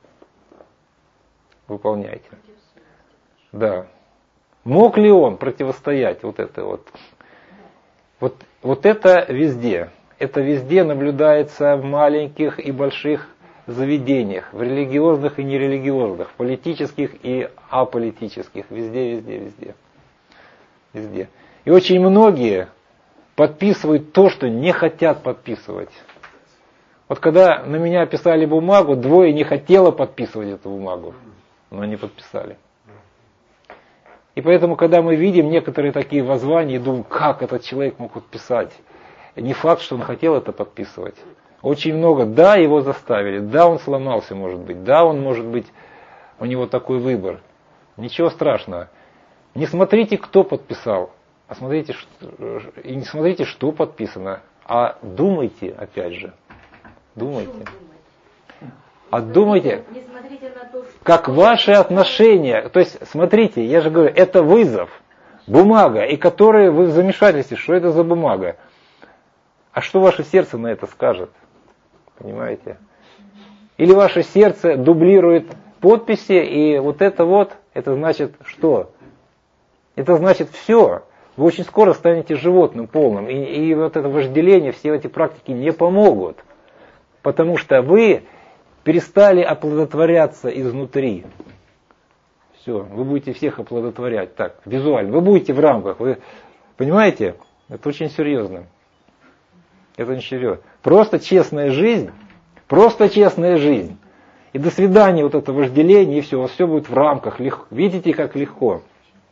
Выполняйте. Да. Мог ли он противостоять вот это вот? Вот это везде. Это везде наблюдается в маленьких и больших заведениях, в религиозных и нерелигиозных, в политических и аполитических. Везде, везде, везде. Везде. И очень многие подписывают то, что не хотят подписывать. Вот когда на меня писали бумагу, двое не хотело подписывать эту бумагу, но они подписали. И поэтому, когда мы видим некоторые такие воззвания, думаем, как этот человек мог подписать. Не факт, что он хотел это подписывать. Очень много, да, его заставили, да, он сломался, может быть, да, он, может быть, у него такой выбор. Ничего страшного. Не смотрите, кто подписал, а смотрите, и не смотрите, что подписано, а думайте, опять же. Думайте. Думайте, как ваши отношения. То есть, смотрите, я же говорю, это вызов. Бумага, и которые вы в замешательстве, что это за бумага. А что ваше сердце на это скажет? Понимаете? Или ваше сердце дублирует подписи, и это значит что? Это значит все. Вы очень скоро станете животным полным. И вот это вожделение, все эти практики не помогут. Потому что вы перестали оплодотворяться изнутри. Все, вы будете всех оплодотворять. Так, визуально. Вы будете в рамках. Вы понимаете? Это очень серьезно. Это очень серьезно. Просто честная жизнь. Просто честная жизнь. И до свидания вот это вожделение, и все. У вас все будет в рамках. Видите, как легко.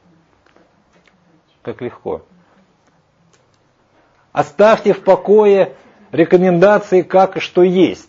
Как легко. Оставьте в покое рекомендации, как и что есть.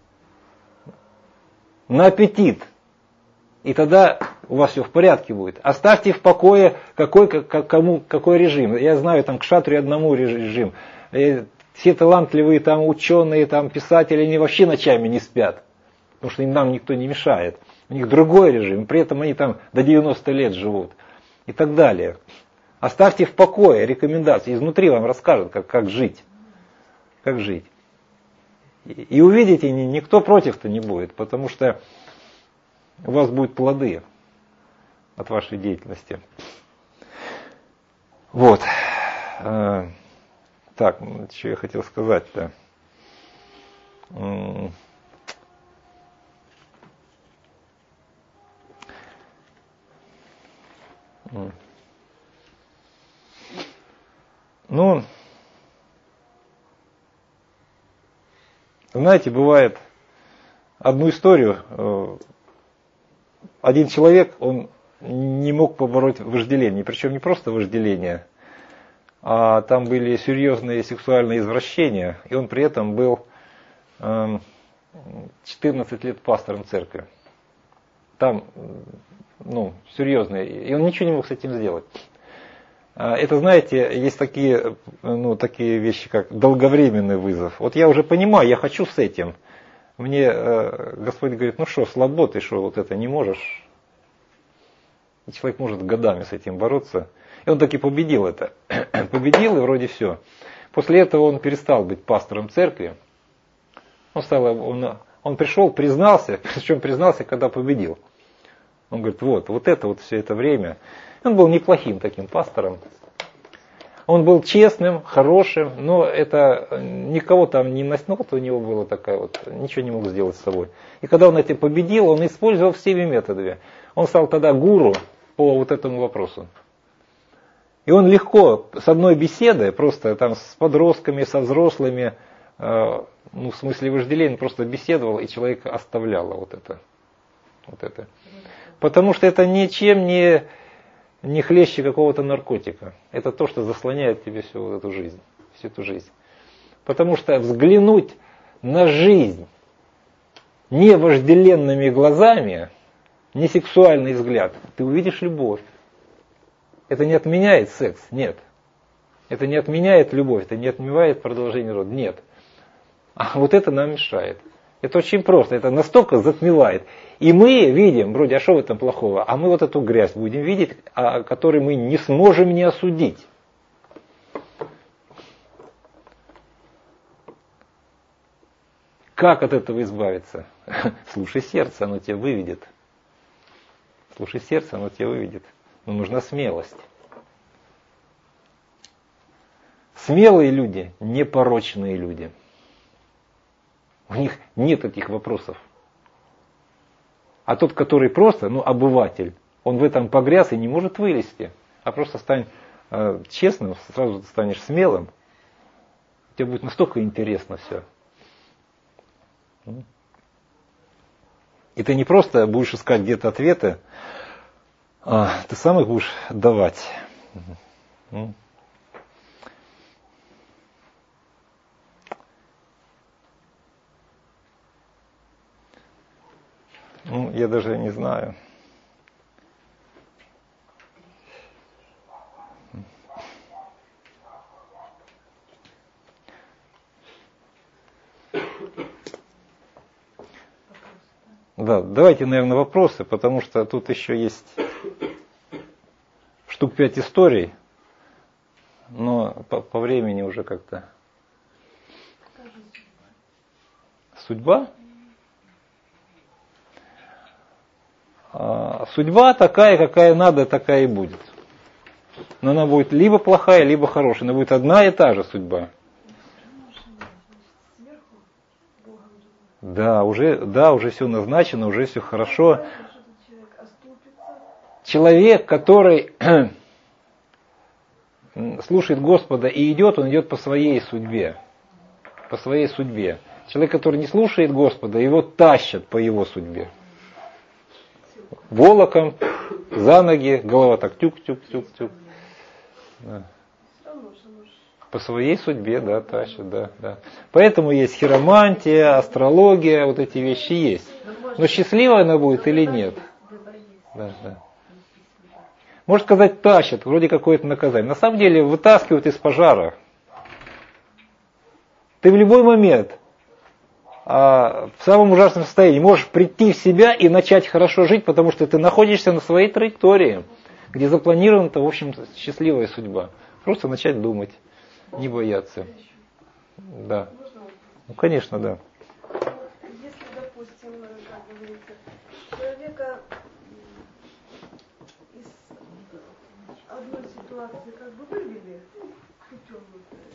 На аппетит. И тогда у вас все в порядке будет. Оставьте в покое какой режим. Я знаю, там к шатре одному режим. Все талантливые там ученые, там писатели, они вообще ночами не спят. Потому что им нам никто не мешает. У них другой режим. При этом они там до 90 лет живут. И так далее. Оставьте в покое рекомендации. Изнутри вам расскажут, как жить. Как жить. И увидите, никто против-то не будет, потому что у вас будут плоды от вашей деятельности. Вот. Так, что я хотел сказать-то? Ну, знаете, бывает одну историю. Один человек, он не мог побороть вожделение. Причем не просто вожделение, а там были серьезные сексуальные извращения. И он при этом был 14 лет пастором церкви. Там, серьезные. И он ничего не мог с этим сделать. Это, знаете, есть такие вещи, как долговременный вызов. Вот я уже понимаю, я хочу с этим. Мне Господь говорит, слабо ты, вот это не можешь. И человек может годами с этим бороться. И он таки победил это. Победил, и вроде все. После этого он перестал быть пастором церкви. Он пришел, признался, причем признался, когда победил. Он говорит, вот это все это время. Он был неплохим таким пастором. Он был честным, хорошим, но это никого там не наснуло, у него было такая ничего не мог сделать с собой. И когда он это победил, он использовал всеми методами. Он стал тогда гуру по этому вопросу. И он легко, с одной беседы, просто там с подростками, со взрослыми, в смысле вожделения, он просто беседовал, и человек оставляло вот это. Потому что это ничем не хлеще какого-то наркотика. Это то, что заслоняет тебе всю эту жизнь. Всю эту жизнь. Потому что взглянуть на жизнь не вожделенными глазами, не сексуальный взгляд, ты увидишь любовь. Это не отменяет секс, нет. Это не отменяет любовь, это не отменяет продолжение рода, нет. А вот это нам мешает. Это очень просто, это настолько затмевает. И мы видим, вроде, а что в этом плохого? А мы вот эту грязь будем видеть, которую мы не сможем не осудить. Как от этого избавиться? Слушай сердце, оно тебя выведет. Слушай сердце, оно тебя выведет. Но нужна смелость. Смелые люди, непорочные люди. У них нет этих вопросов. А тот, который просто, обыватель, он в этом погряз и не может вылезти. А просто стань честным, сразу ты станешь смелым. Тебе будет настолько интересно все. И ты не просто будешь искать где-то ответы, а ты сам их будешь давать. Я даже не знаю. Да, давайте, наверное, вопросы, потому что тут еще есть штук 5 историй, но по времени уже как-то. Судьба? Судьба такая, какая надо, такая и будет. Но она будет либо плохая, либо хорошая. Она будет одна и та же судьба. Да, уже все назначено, уже все хорошо. Человек, который слушает Господа и идет, он идет по своей судьбе. По своей судьбе. Человек, который не слушает Господа, его тащат по его судьбе. Волоком, за ноги, голова так тюк-тюк-тюк-тюк. Да. По своей судьбе, да, тащат, да. Поэтому есть хиромантия, астрология, вот эти вещи есть. Но счастливая она будет или нет? Да. Можно сказать, тащат, вроде какое-то наказание. На самом деле вытаскивают из пожара. Ты в любой момент в самом ужасном состоянии можешь прийти в себя и начать хорошо жить, потому что ты находишься на своей траектории, где запланирована, в общем, счастливая судьба. Просто начать думать, не бояться. Да. Конечно, да. Если, допустим, как говорится, человека из одной ситуации как бы вывели путем,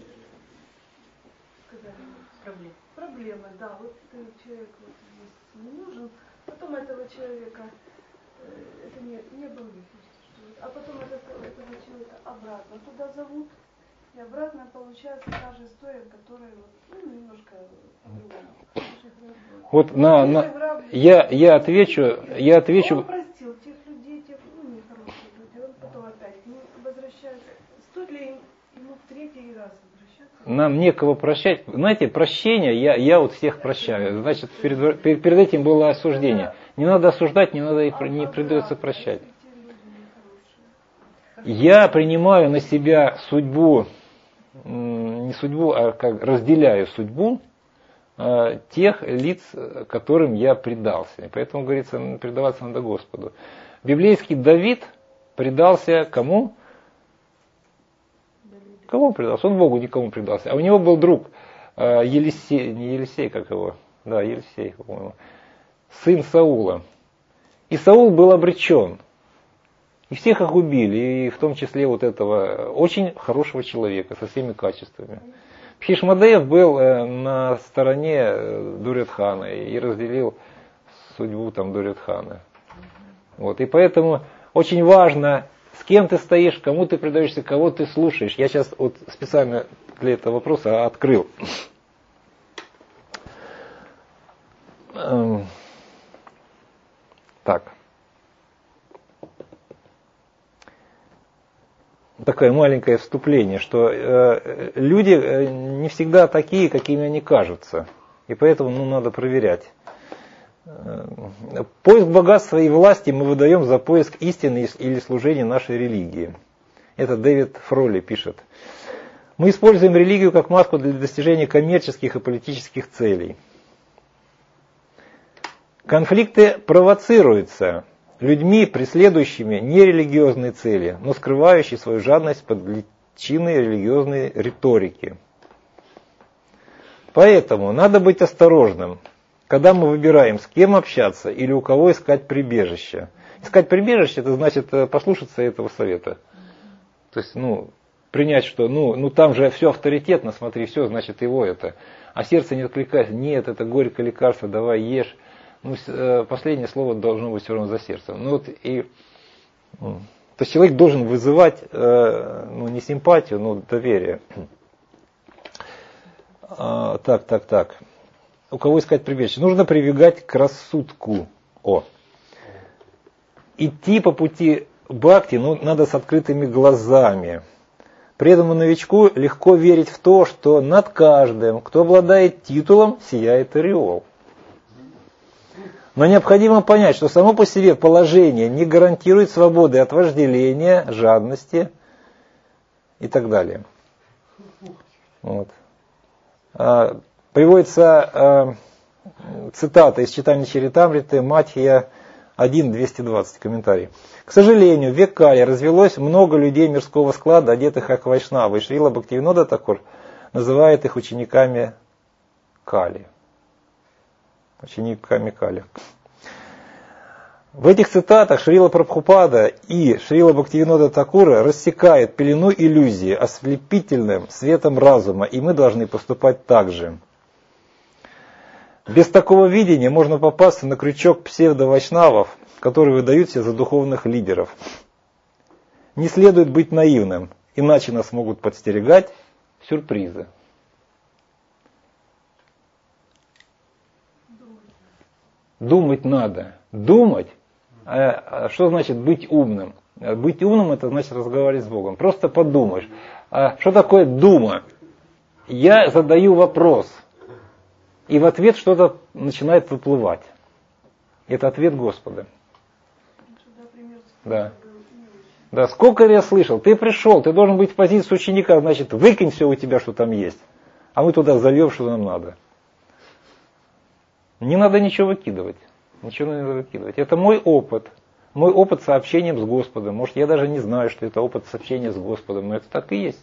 сказали, проблемы, да, вот человек вот здесь не нужен, потом этого человека, это не был выпустить, а потом этого человека обратно туда зовут, и обратно получается та же история, которая немножко по-другому. Вот я отвечу. Он простил тех людей, тех нехороших людей, он потом опять возвращается. Стоит ли ему в третий раз возвращаться? Нам некого прощать. Знаете, прощение, я вот всех прощаю. Значит, перед этим было осуждение. Не надо осуждать, не придется прощать. Я принимаю на себя судьбу, не судьбу, а как разделяю судьбу тех лиц, которым я предался. И поэтому, говорится, предаваться надо Господу. Библейский Давид предался кому? Кому предался? Он Богу никому предался. А у него был друг Елисей, не Елисей, как его? Да, Елисей, по-моему. Сын Саула. И Саул был обречен. И всех их убили, и в том числе вот этого очень хорошего человека со всеми качествами. Пхишмадеев был на стороне Дуryodhana и разделил судьбу там Дуryodhana. Вот. И поэтому очень важно, с кем ты стоишь, кому ты предаешься, кого ты слушаешь. Я сейчас вот специально для этого вопроса открыл. Так. Такое маленькое вступление, что люди не всегда такие, какими они кажутся. И поэтому надо проверять. Поиск богатства и власти мы выдаем за поиск истины или служение нашей религии. Это Дэвид Фролли пишет. Мы используем религию как маску для достижения коммерческих и политических целей. Конфликты провоцируются людьми, преследующими нерелигиозные цели, но скрывающие свою жадность под личиной религиозной риторики. Поэтому надо быть осторожным, когда мы выбираем, с кем общаться или у кого искать прибежище. Искать прибежище, это значит послушаться этого совета. То есть, принять, что, там же все авторитетно, смотри, все, значит, его это. А сердце не откликается, нет, это горькое лекарство, давай ешь. Последнее слово должно быть все равно за сердцем. То есть человек должен вызывать, не симпатию, но доверие. Так. У кого искать прибежище? Нужно прибегать к рассудку. Идти по пути бхакти, надо с открытыми глазами. Преданному новичку легко верить в то, что над каждым, кто обладает титулом, сияет ореол. Но необходимо понять, что само по себе положение не гарантирует свободы от вожделения, жадности и так далее. Приводится цитата из читания Чаритамриты, Мадхья 1.220, комментарий. К сожалению, в век Кали развелось много людей мирского склада, одетых как вайшнавы, и Шрила Бхактивинода Такур называет их учениками Кали. Учениками Кали. В этих цитатах Шрила Прабхупада и Шрила Бхактивинода Такура рассекают пелену иллюзии ослепительным светом разума, и мы должны поступать так же. Без такого видения можно попасться на крючок псевдо-вайшнавов, которые выдают себя за духовных лидеров. Не следует быть наивным, иначе нас могут подстерегать сюрпризы. Думать надо. Думать. Что значит быть умным? Быть умным — это значит разговаривать с Богом. Просто подумаешь. Что такое дума? Я задаю вопрос. И в ответ что-то начинает выплывать. Это ответ Господа. Да. Сколько я слышал, ты пришел, ты должен быть в позиции ученика, значит, выкинь все у тебя, что там есть. А мы туда зальем, что нам надо. Не надо ничего выкидывать. Ничего не надо выкидывать. Это мой опыт. Мой опыт с общением с Господом. Может, я даже не знаю, что это опыт с общением с Господом, но это так и есть.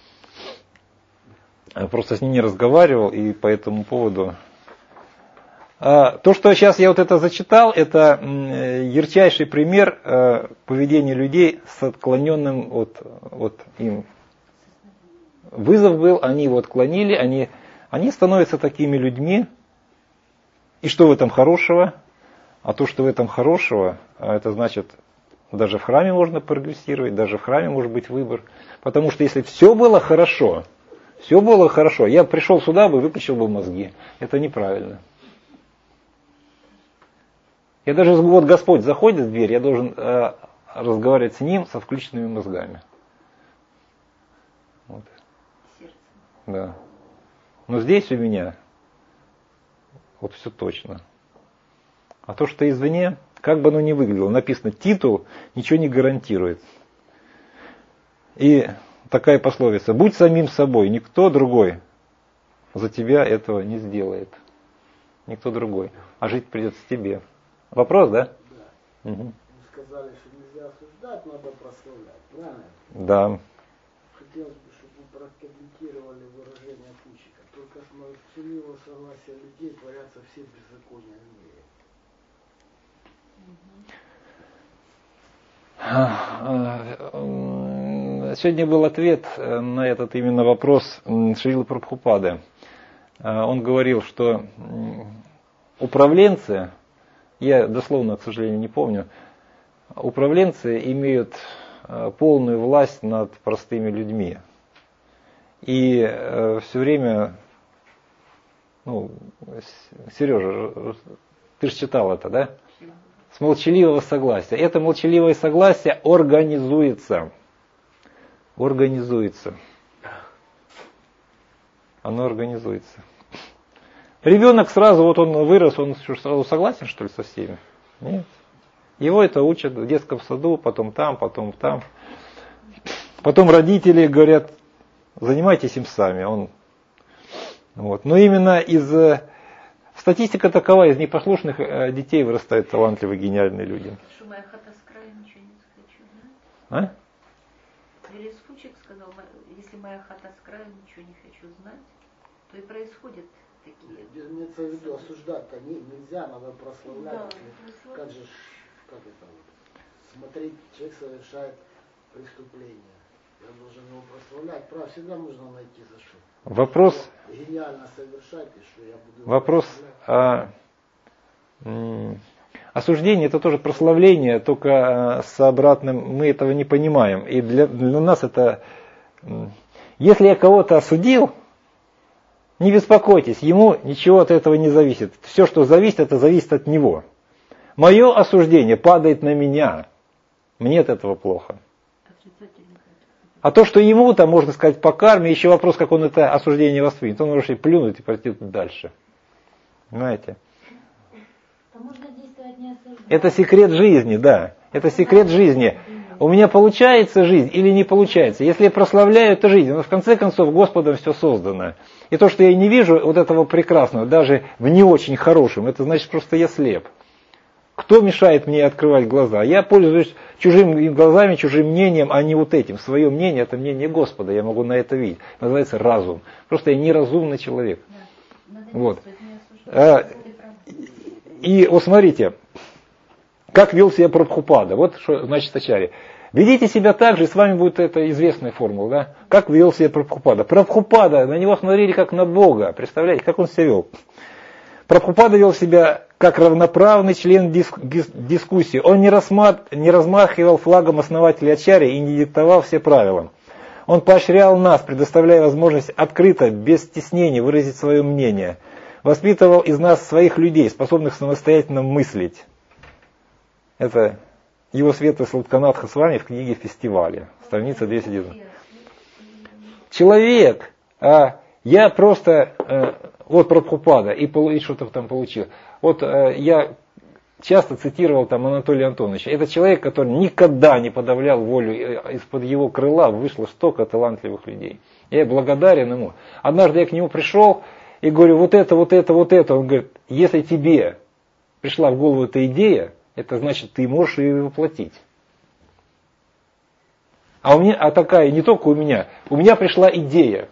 Я просто с ним не разговаривал, и по этому поводу... То, что сейчас я это зачитал, это ярчайший пример поведения людей с отклоненным от им. Вызов был, они его отклонили, они становятся такими людьми. И что в этом хорошего? А то, что в этом хорошего, это значит, даже в храме можно прогрессировать, даже в храме может быть выбор. Потому что если все было хорошо, я пришел сюда бы, выключил бы мозги. Это неправильно. Я даже, Господь заходит в дверь, я должен разговаривать с Ним со включенными мозгами. Да. Но здесь у меня все точно. А то, что извне, как бы оно ни выглядело, написано титул, ничего не гарантирует. И такая пословица: будь самим собой, никто другой за тебя этого не сделает. Никто другой. А жить придется тебе. Вопрос, да? Да. Угу. Вы сказали, что нельзя осуждать, надо прославлять, правильно? Да. Хотелось бы, чтобы вы прокомментировали выражение Кучика. Только с молчаливого согласия людей творятся все беззакония в мире. Сегодня был ответ на этот именно вопрос Шрилы Прабхупады. Он говорил, что управленцы, я дословно, к сожалению, не помню, управленцы имеют полную власть над простыми людьми. И все время, Сережа, ты же читал это, да? С молчаливого согласия. Это молчаливое согласие организуется. Оно организуется. Ребенок сразу, вот он вырос, он сразу согласен, что ли, со всеми? Нет. Его это учат в детском саду, потом там, потом там. Потом родители говорят, занимайтесь им сами. Вот. Но именно статистика такова, из непослушных детей вырастают талантливые, гениальные люди. Что моя хата с краю, ничего не хочу, да? Велес Фучик сказал, если моя хата с краю, ничего не хочу знать, то и происходит такие. Имеется в виду, осуждать-то нельзя, надо прославлять. Да, Как это вот? Смотреть, человек совершает преступление. Я должен его прославлять. Прав, всегда можно найти за что. Вопрос. Гениально совершать, и что я буду. Вопрос. Осуждение это тоже прославление, только с обратным мы этого не понимаем. И для нас это. Если я кого-то осудил, не беспокойтесь, ему ничего от этого не зависит. Все, что зависит, это зависит от него. Мое осуждение падает на меня. Мне от этого плохо. А то, что ему там, можно сказать, по карме, еще вопрос, как он это осуждение воспримет. Он может и плюнуть и пойти дальше. Понимаете? Это секрет жизни, да. Это секрет жизни. У меня получается жизнь или не получается? Если я прославляю, это жизнь. Но в конце концов Господом все создано. И то, что я не вижу вот этого прекрасного, даже в не очень хорошем, это значит просто я слеп. Кто мешает мне открывать глаза? Я пользуюсь чужими глазами, чужим мнением, а не вот этим. Свое мнение, это мнение Господа, я могу на это видеть. Называется разум. Просто я неразумный человек. Вот. И вот смотрите, как вел себя Прабхупада. Вот что значит ачарья. Ведите себя так же, и с вами будет эта известная формула. Да? Как вел себя Прабхупада. Прабхупада, на него смотрели как на Бога. Представляете, как он себя вел? Прабхупада вел себя как равноправный член дискуссии. Он не размахивал флагом основателя ачарьи и не диктовал все правила. Он поощрял нас, предоставляя возможность открыто, без стеснений выразить свое мнение. Воспитывал из нас своих людей, способных самостоятельно мыслить. Это его светлость Сладканатха с вами в книге «Фестивале», страница 209. Человек, я просто, вот Прабхупада, и что-то там получил. Вот я часто цитировал там Анатолия Антоновича. Это человек, который никогда не подавлял волю, из-под его крыла вышло столько талантливых людей. Я благодарен ему. Однажды я к нему пришел и говорю, вот это. Он говорит, если тебе пришла в голову эта идея, это значит, ты можешь ее воплотить. А такая, не только у меня пришла идея.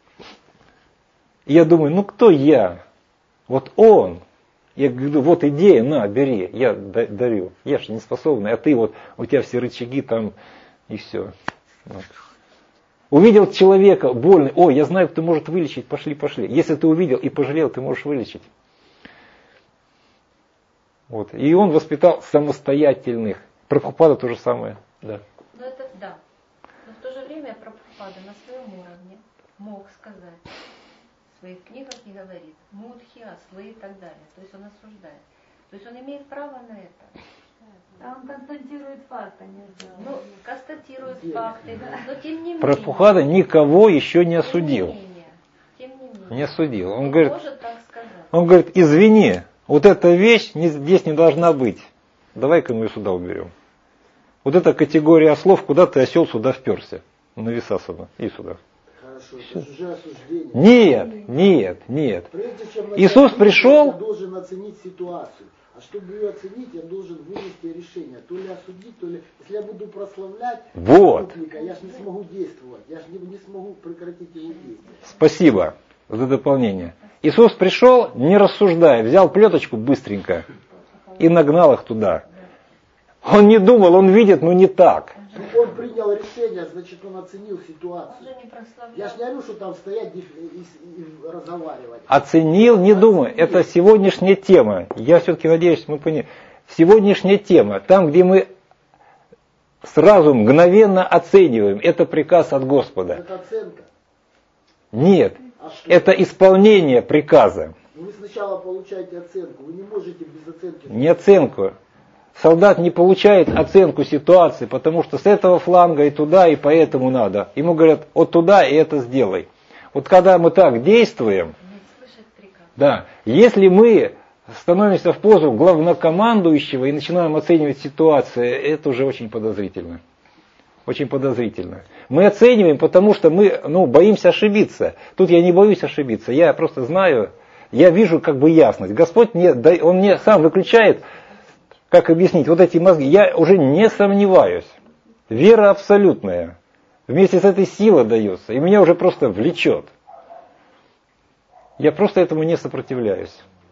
И я думаю, ну кто я? Вот он. Я говорю, вот идея, на, бери, я дарю. Я же не способный, а ты вот, у тебя все рычаги там, и все. Вот. Увидел человека больный, я знаю, кто может вылечить, пошли. Если ты увидел и пожалел, ты можешь вылечить. Вот. И он воспитал самостоятельных. Прабхупада то же самое. Да. Ну это да. Но в то же время Прабхупада на своем уровне мог сказать, в своих книгах не говорит, мудхи, ослы и так далее. То есть он осуждает. То есть он имеет право на это. А он констатирует факты, Ну, констатирует факты, но тем не менее. Прабхупада никого еще не осудил. Тем не менее. Не осудил. Он говорит, может так сказать. Он говорит, извини, вот эта вещь здесь не должна быть. Давай-ка мы ее сюда уберем. Вот эта категория ослов, куда ты осел сюда вперся. На Висасана и сюда. Хорошо, это же уже осуждение. Нет. Прежде чем Иисус пришел. Я должен оценить ситуацию. А чтобы ее оценить, я должен вынести решение. То ли осудить, то ли... Если я буду прославлять преступника, я же не смогу действовать. Я же не смогу прекратить его действие. Спасибо за дополнение. Иисус пришел, не рассуждая, взял плеточку быстренько и нагнал их туда. Он не думал, он видит, но не так. Он принял решение, значит, он оценил ситуацию. Он же не прославлял. Я же не говорю, что там стоять и разговаривать. Оценил, не думаю. Это сегодняшняя тема. Я все-таки надеюсь, мы поняли. Сегодняшняя тема. Там, где мы сразу мгновенно оцениваем. Это приказ от Господа. Это оценка? Нет. Это исполнение приказа. Вы сначала получаете оценку. Вы не можете без оценки. Не оценку. Солдат не получает оценку ситуации, потому что с этого фланга и туда, и поэтому надо. Ему говорят, вот туда и это сделай. Вот когда мы так действуем, Да. Если мы становимся в позу главнокомандующего и начинаем оценивать ситуацию, это уже очень подозрительно. Очень подозрительно. Мы оцениваем, потому что мы боимся ошибиться. Тут я не боюсь ошибиться. Я просто знаю, я вижу как бы ясность. Господь Он мне сам выключает, как объяснить, вот эти мозги. Я уже не сомневаюсь. Вера абсолютная. Вместе с этой силой дается. И меня уже просто влечет. Я просто этому не сопротивляюсь.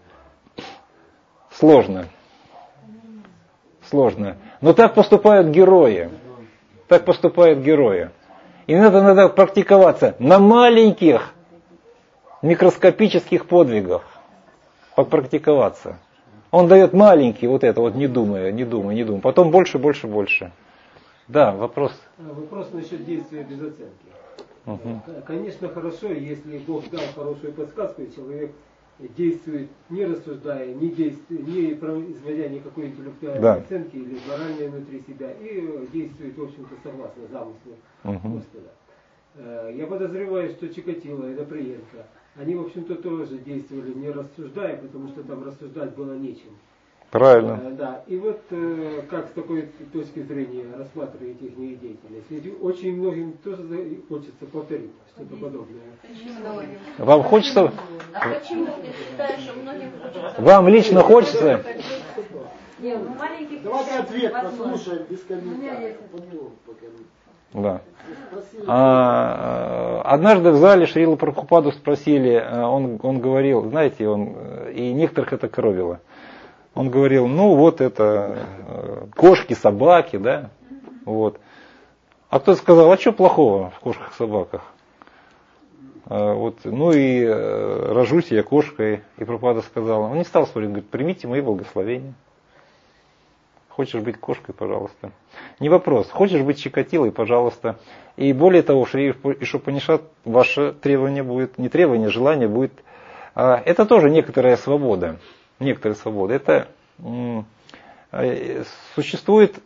Сложно. Сложно. Но так поступают герои. Так поступают герои. И надо практиковаться на маленьких микроскопических подвигах. Попрактиковаться. Он дает маленький, вот это, вот не думая. Потом больше. Да, вопрос. Вопрос насчет действия без оценки. Конечно, хорошо, если Бог дал хорошую подсказку, и человек действует не рассуждая, не производя никакой интеллектуальной оценки или моральной внутри себя, и действует, в общем-то, согласно замыслу Господа. Я подозреваю, что Чикатило и Добрыенко, они, в общем-то, тоже действовали не рассуждая, потому что там рассуждать было нечем. Правильно. Да. И вот как с такой точки зрения рассматриваете их деятельность? Ведь очень многим тоже хочется повторить что-то подобное. Вам хочется? А почему ты считаешь, что многим хочется? Вам лично хочется? Давайте ответ послушаем без комментариев. Да. Однажды в зале Шрила Прабхупаду спросили, он говорил, знаете, и некоторых это коробило. Он говорил, вот это кошки, собаки, да, вот. А кто-то сказал, а что плохого в кошках, собаках? Рожусь я кошкой. И Прабхупада сказал, он не стал спорить, говорит, примите мои благословения. Хочешь быть кошкой, пожалуйста. Не вопрос. Хочешь быть Чикатилой, пожалуйста. И более того, Шри Ишупанишад, ваше требование будет, не требование, желание будет. Это тоже некоторая свобода. Некоторая свобода. Это существует.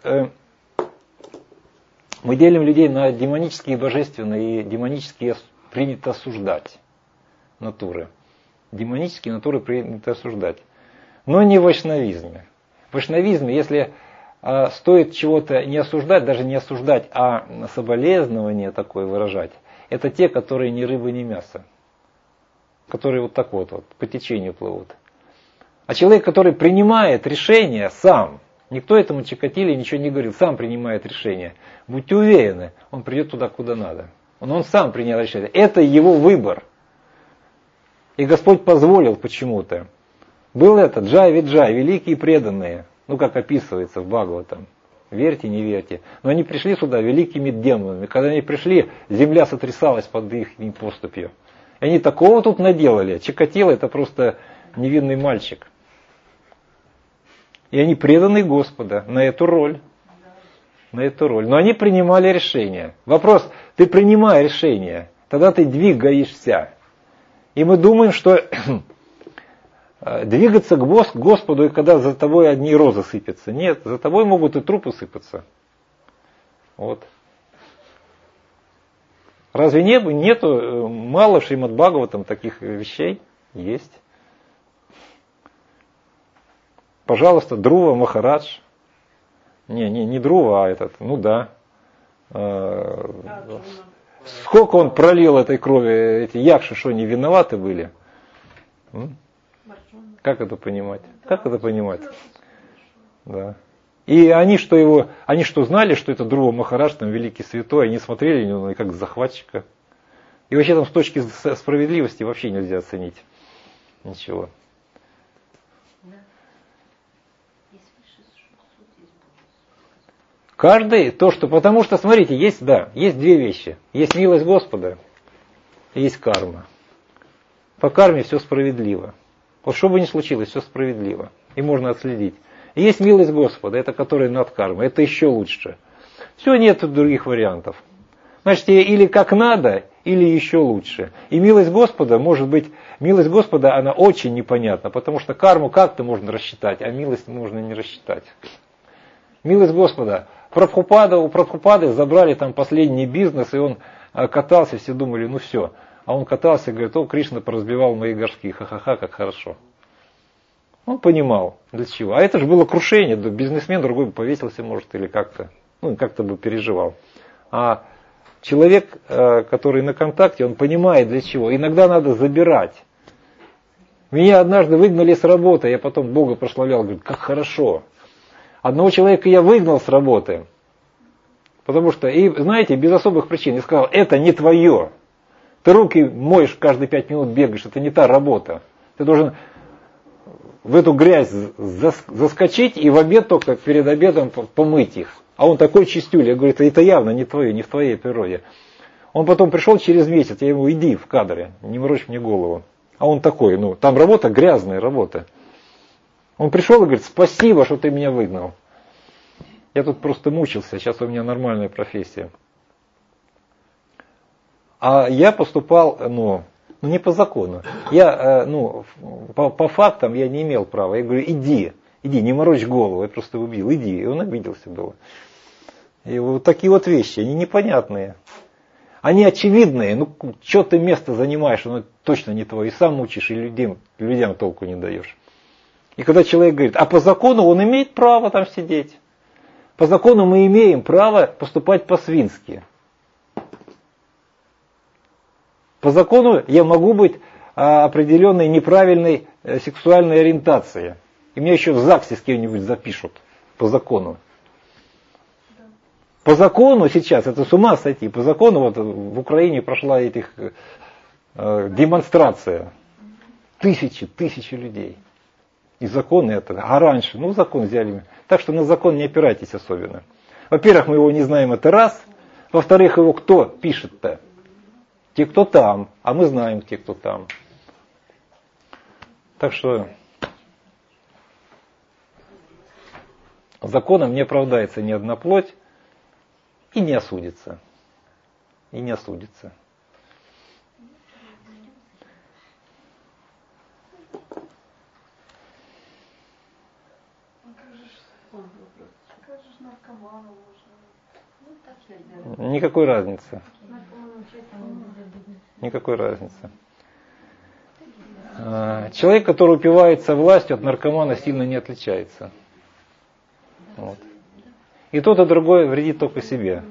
Мы делим людей на демонические и божественные. И демонические принято осуждать натуры. Демонические натуры принято осуждать. Но не в вайшнавизме. В вайшнавизме, если стоит чего-то не осуждать, даже не осуждать, а соболезнование такое выражать, это те, которые ни рыбы, ни мясо. Которые вот так вот по течению плывут. А человек, который принимает решение сам, никто этому Чикатиле ничего не говорит, сам принимает решение. Будьте уверены, он придет туда, куда надо. Он сам принял решение. Это его выбор. И Господь позволил почему-то. Был это Джай-Виджай, великие преданные, как описывается в Бхагаватам. Верьте, не верьте. Но они пришли сюда великими демонами. Когда они пришли, земля сотрясалась под их поступью. И они такого тут наделали. Чикатило это просто невинный мальчик. И они преданы Господа на эту роль. На эту роль. Но они принимали решение. Вопрос, ты принимай решение, тогда ты двигаешься. И мы думаем, что двигаться к Господу, и когда за тобой одни розы сыпятся. Нет, за тобой могут и трупы сыпаться. Вот. Разве нету мало в Шримад Бхагаватам таких вещей? Есть. Пожалуйста, Друва Махарадж. Не Друва, а этот, Сколько он пролил этой крови, эти якши, что не виноваты были? Как это понимать? Как это понимать? Да. И они что знали, что это Друва Махарадж, там великий святой, они смотрели на него как захватчика. И вообще там с точки справедливости вообще нельзя оценить ничего. Каждый потому что, смотрите, есть две вещи. Есть милость Господа и есть карма. По карме все справедливо. Вот что бы ни случилось, все справедливо. И можно отследить. И есть милость Господа, это который над кармой, это еще лучше. Все, нет других вариантов. Значит, или как надо, или еще лучше. И милость Господа, она очень непонятна, потому что карму как-то можно рассчитать, а милость можно не рассчитать. Милость Господа. У Прабхупады забрали там последний бизнес, и он катался, все думали, все. А он катался и говорит: о, Кришна поразбивал мои горшки, ха-ха-ха, как хорошо. Он понимал, для чего. А это же было крушение, бизнесмен другой бы повесился, может, или как-то, как-то бы переживал. А человек, который на контакте, он понимает, для чего. Иногда надо забирать. Меня однажды выгнали с работы, я потом Бога прославлял, говорю: как хорошо. Одного человека я выгнал с работы, потому что, и знаете, без особых причин, я сказал: это не твое. Ты руки моешь каждые 5 минут, бегаешь, это не та работа. Ты должен в эту грязь заскочить и в обед только перед обедом помыть их. А он такой чистюль, я говорю: это явно не твое, не в твоей природе. Он потом пришел через месяц, я ему: иди в кадры, не морочь мне голову. А он такой: там работа, грязная работа. Он пришел и говорит: спасибо, что ты меня выгнал. Я тут просто мучился, сейчас у меня нормальная профессия. А я поступал, не по закону. Я, по фактам я не имел права. Я говорю: иди, не морочь голову, я просто убил, иди. И он обиделся было. И вот такие вот вещи, они непонятные. Они очевидные, что ты место занимаешь, оно точно не твое. И сам мучишь, и людям толку не даешь. И когда человек говорит: а по закону он имеет право там сидеть. По закону мы имеем право поступать по-свински. По закону я могу быть определенной неправильной сексуальной ориентации. И меня еще в ЗАГСе с кем-нибудь запишут. По закону. По закону сейчас, это с ума сойти, по закону вот в Украине прошла демонстрация. Тысячи людей. И закон это. А раньше, закон взяли. Так что на закон не опирайтесь особенно. Во-первых, мы его не знаем, это раз. Во-вторых, его кто пишет-то? Те, кто там. А мы знаем те, кто там. Так что законом не оправдается ни одна плоть и не осудится. И не осудится. Никакой разницы. Никакой разницы. Человек, который упивается властью, от наркомана сильно не отличается. Вот. И тот, и другой вредит только себе.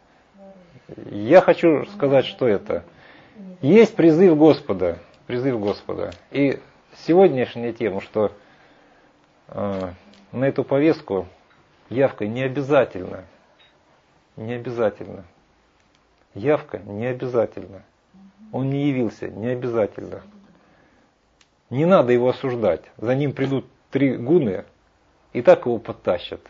Я хочу сказать, что это. Есть призыв Господа. Призыв Господа. И сегодняшняя тема, что на эту повестку явка не обязательно. Не обязательно. Явка не обязательно. Он не явился, не обязательно. Не надо его осуждать. За ним придут 3 гуны и так его подтащат.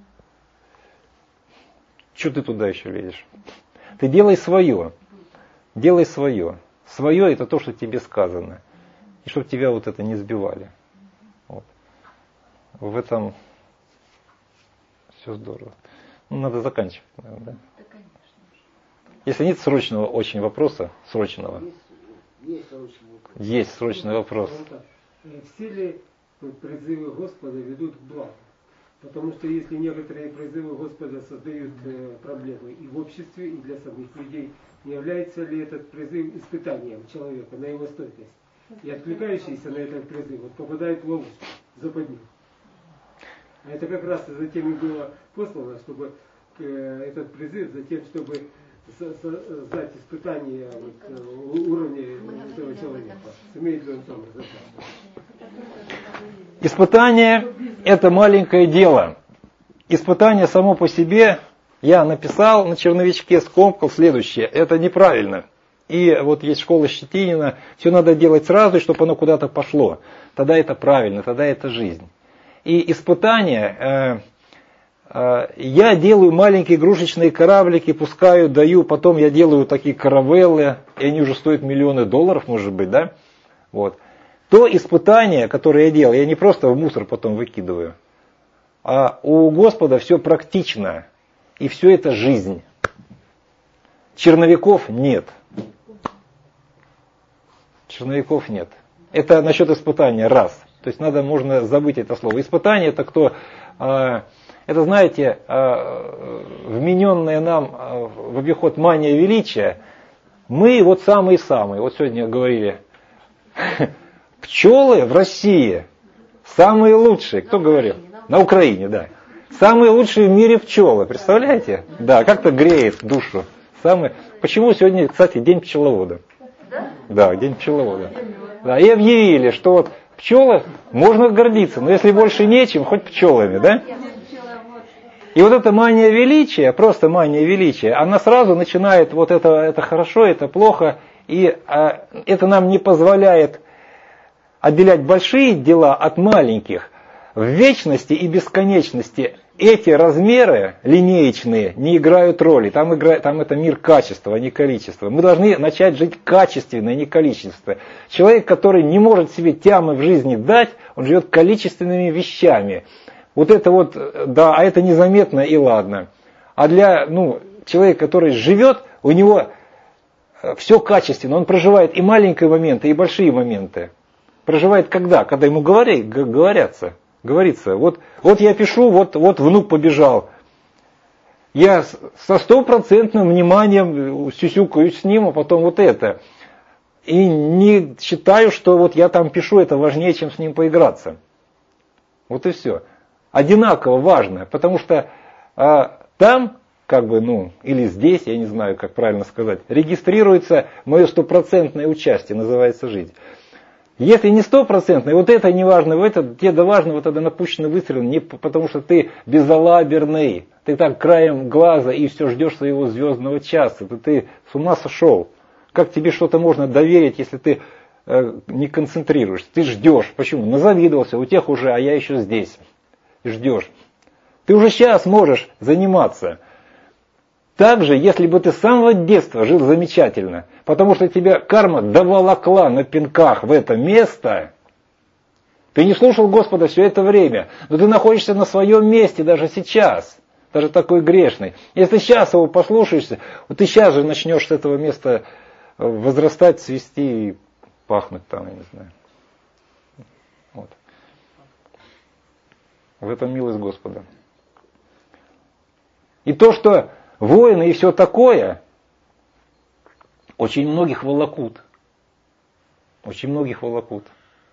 Что ты туда еще лезешь? Ты делай свое. Делай свое. Свое это то, что тебе сказано. И чтобы тебя вот это не сбивали. Вот. В этом все здорово. Надо заканчивать, наверное, да? Да, конечно. Если нет срочного очень вопроса, срочного. Есть срочный вопрос. Есть срочный вопрос. Все ли призывы Господа ведут к благу? Потому что если некоторые призывы Господа создают проблемы и в обществе, и для самих людей, не является ли этот призыв испытанием человека на его стойкость? И откликающийся на этот призыв попадает в ловушку, в западню. А это как раз затем и было послано, чтобы этот призыв, затем, чтобы сдать испытание уровня этого человека. Сумеет ли он сам разобраться? Испытание – это маленькое дело. Испытание само по себе, я написал на черновичке, скомкал следующее. Это неправильно. И вот есть школа Щетинина, все надо делать сразу, чтобы оно куда-то пошло. Тогда это правильно, тогда это жизнь. И испытания, я делаю маленькие игрушечные кораблики, пускаю, даю, потом я делаю такие каравеллы, и они уже стоят $миллионы, может быть, да? Вот. То испытание, которое я делаю, я не просто в мусор потом выкидываю, а у Господа все практично, и все это жизнь. Черновиков нет. Черновиков нет. Это насчет испытания, раз. То есть можно забыть это слово. Испытание это кто? Это, знаете, вмененная нам в обиход мания величия. Мы вот самые-самые. Вот сегодня говорили, пчелы в России самые лучшие. Кто говорил? На Украине, да. Самые лучшие в мире пчелы. Представляете? Да, как-то греет душу. Почему сегодня, кстати, день пчеловода? Да, день пчеловода. Да, и объявили, что вот пчелы можно гордиться, но если больше нечем, хоть пчелами, да? И вот эта мания величия, просто мания величия, она сразу начинает, вот это хорошо, это плохо, и это нам не позволяет отделять большие дела от маленьких. В вечности и бесконечности эти размеры линеечные не играют роли. Там это мир качества, а не количества. Мы должны начать жить качественно, а не количественно. Человек, который не может себе тямы в жизни дать, он живет количественными вещами. Вот это вот, да, а это незаметно и ладно. А для человека, который живет, у него все качественно. Он проживает и маленькие моменты, и большие моменты. Проживает когда? Когда ему говорится, вот я пишу, вот внук побежал. Я со 100% вниманием сюсюкаюсь с ним, а потом вот это. И не считаю, что вот я там пишу, это важнее, чем с ним поиграться. Вот и все. Одинаково важно, потому что там, или здесь, я не знаю, как правильно сказать, регистрируется мое 100% участие, называется жизнь. Если не 100%, вот это не важно, тебе важно, вот это напущенный выстрел, не потому что ты безалаберный, ты так краем глаза и все ждешь своего звездного часа, ты с ума сошел. Как тебе что-то можно доверить, если ты не концентрируешься, ты ждешь. Почему? Назавидовался, у тех уже, а я еще здесь. И ждешь. Ты уже сейчас можешь заниматься. Также, если бы ты с самого детства жил замечательно, потому что тебя карма доволокла на пинках в это место, ты не слушал Господа все это время, но ты находишься на своем месте даже сейчас, даже такой грешный. Если сейчас его послушаешься, вот ты сейчас же начнешь с этого места возрастать, цвести и пахнуть там, я не знаю. Вот. В этом милость Господа. И то, что воины и все такое, очень многих волокут. Очень многих волокут.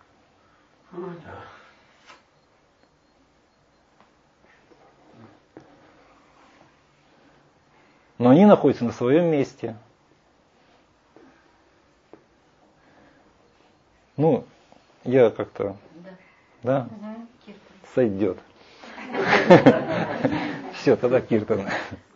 Но они находятся на своем месте. Я как-то... Да? Сойдет. Все, тогда Киртан.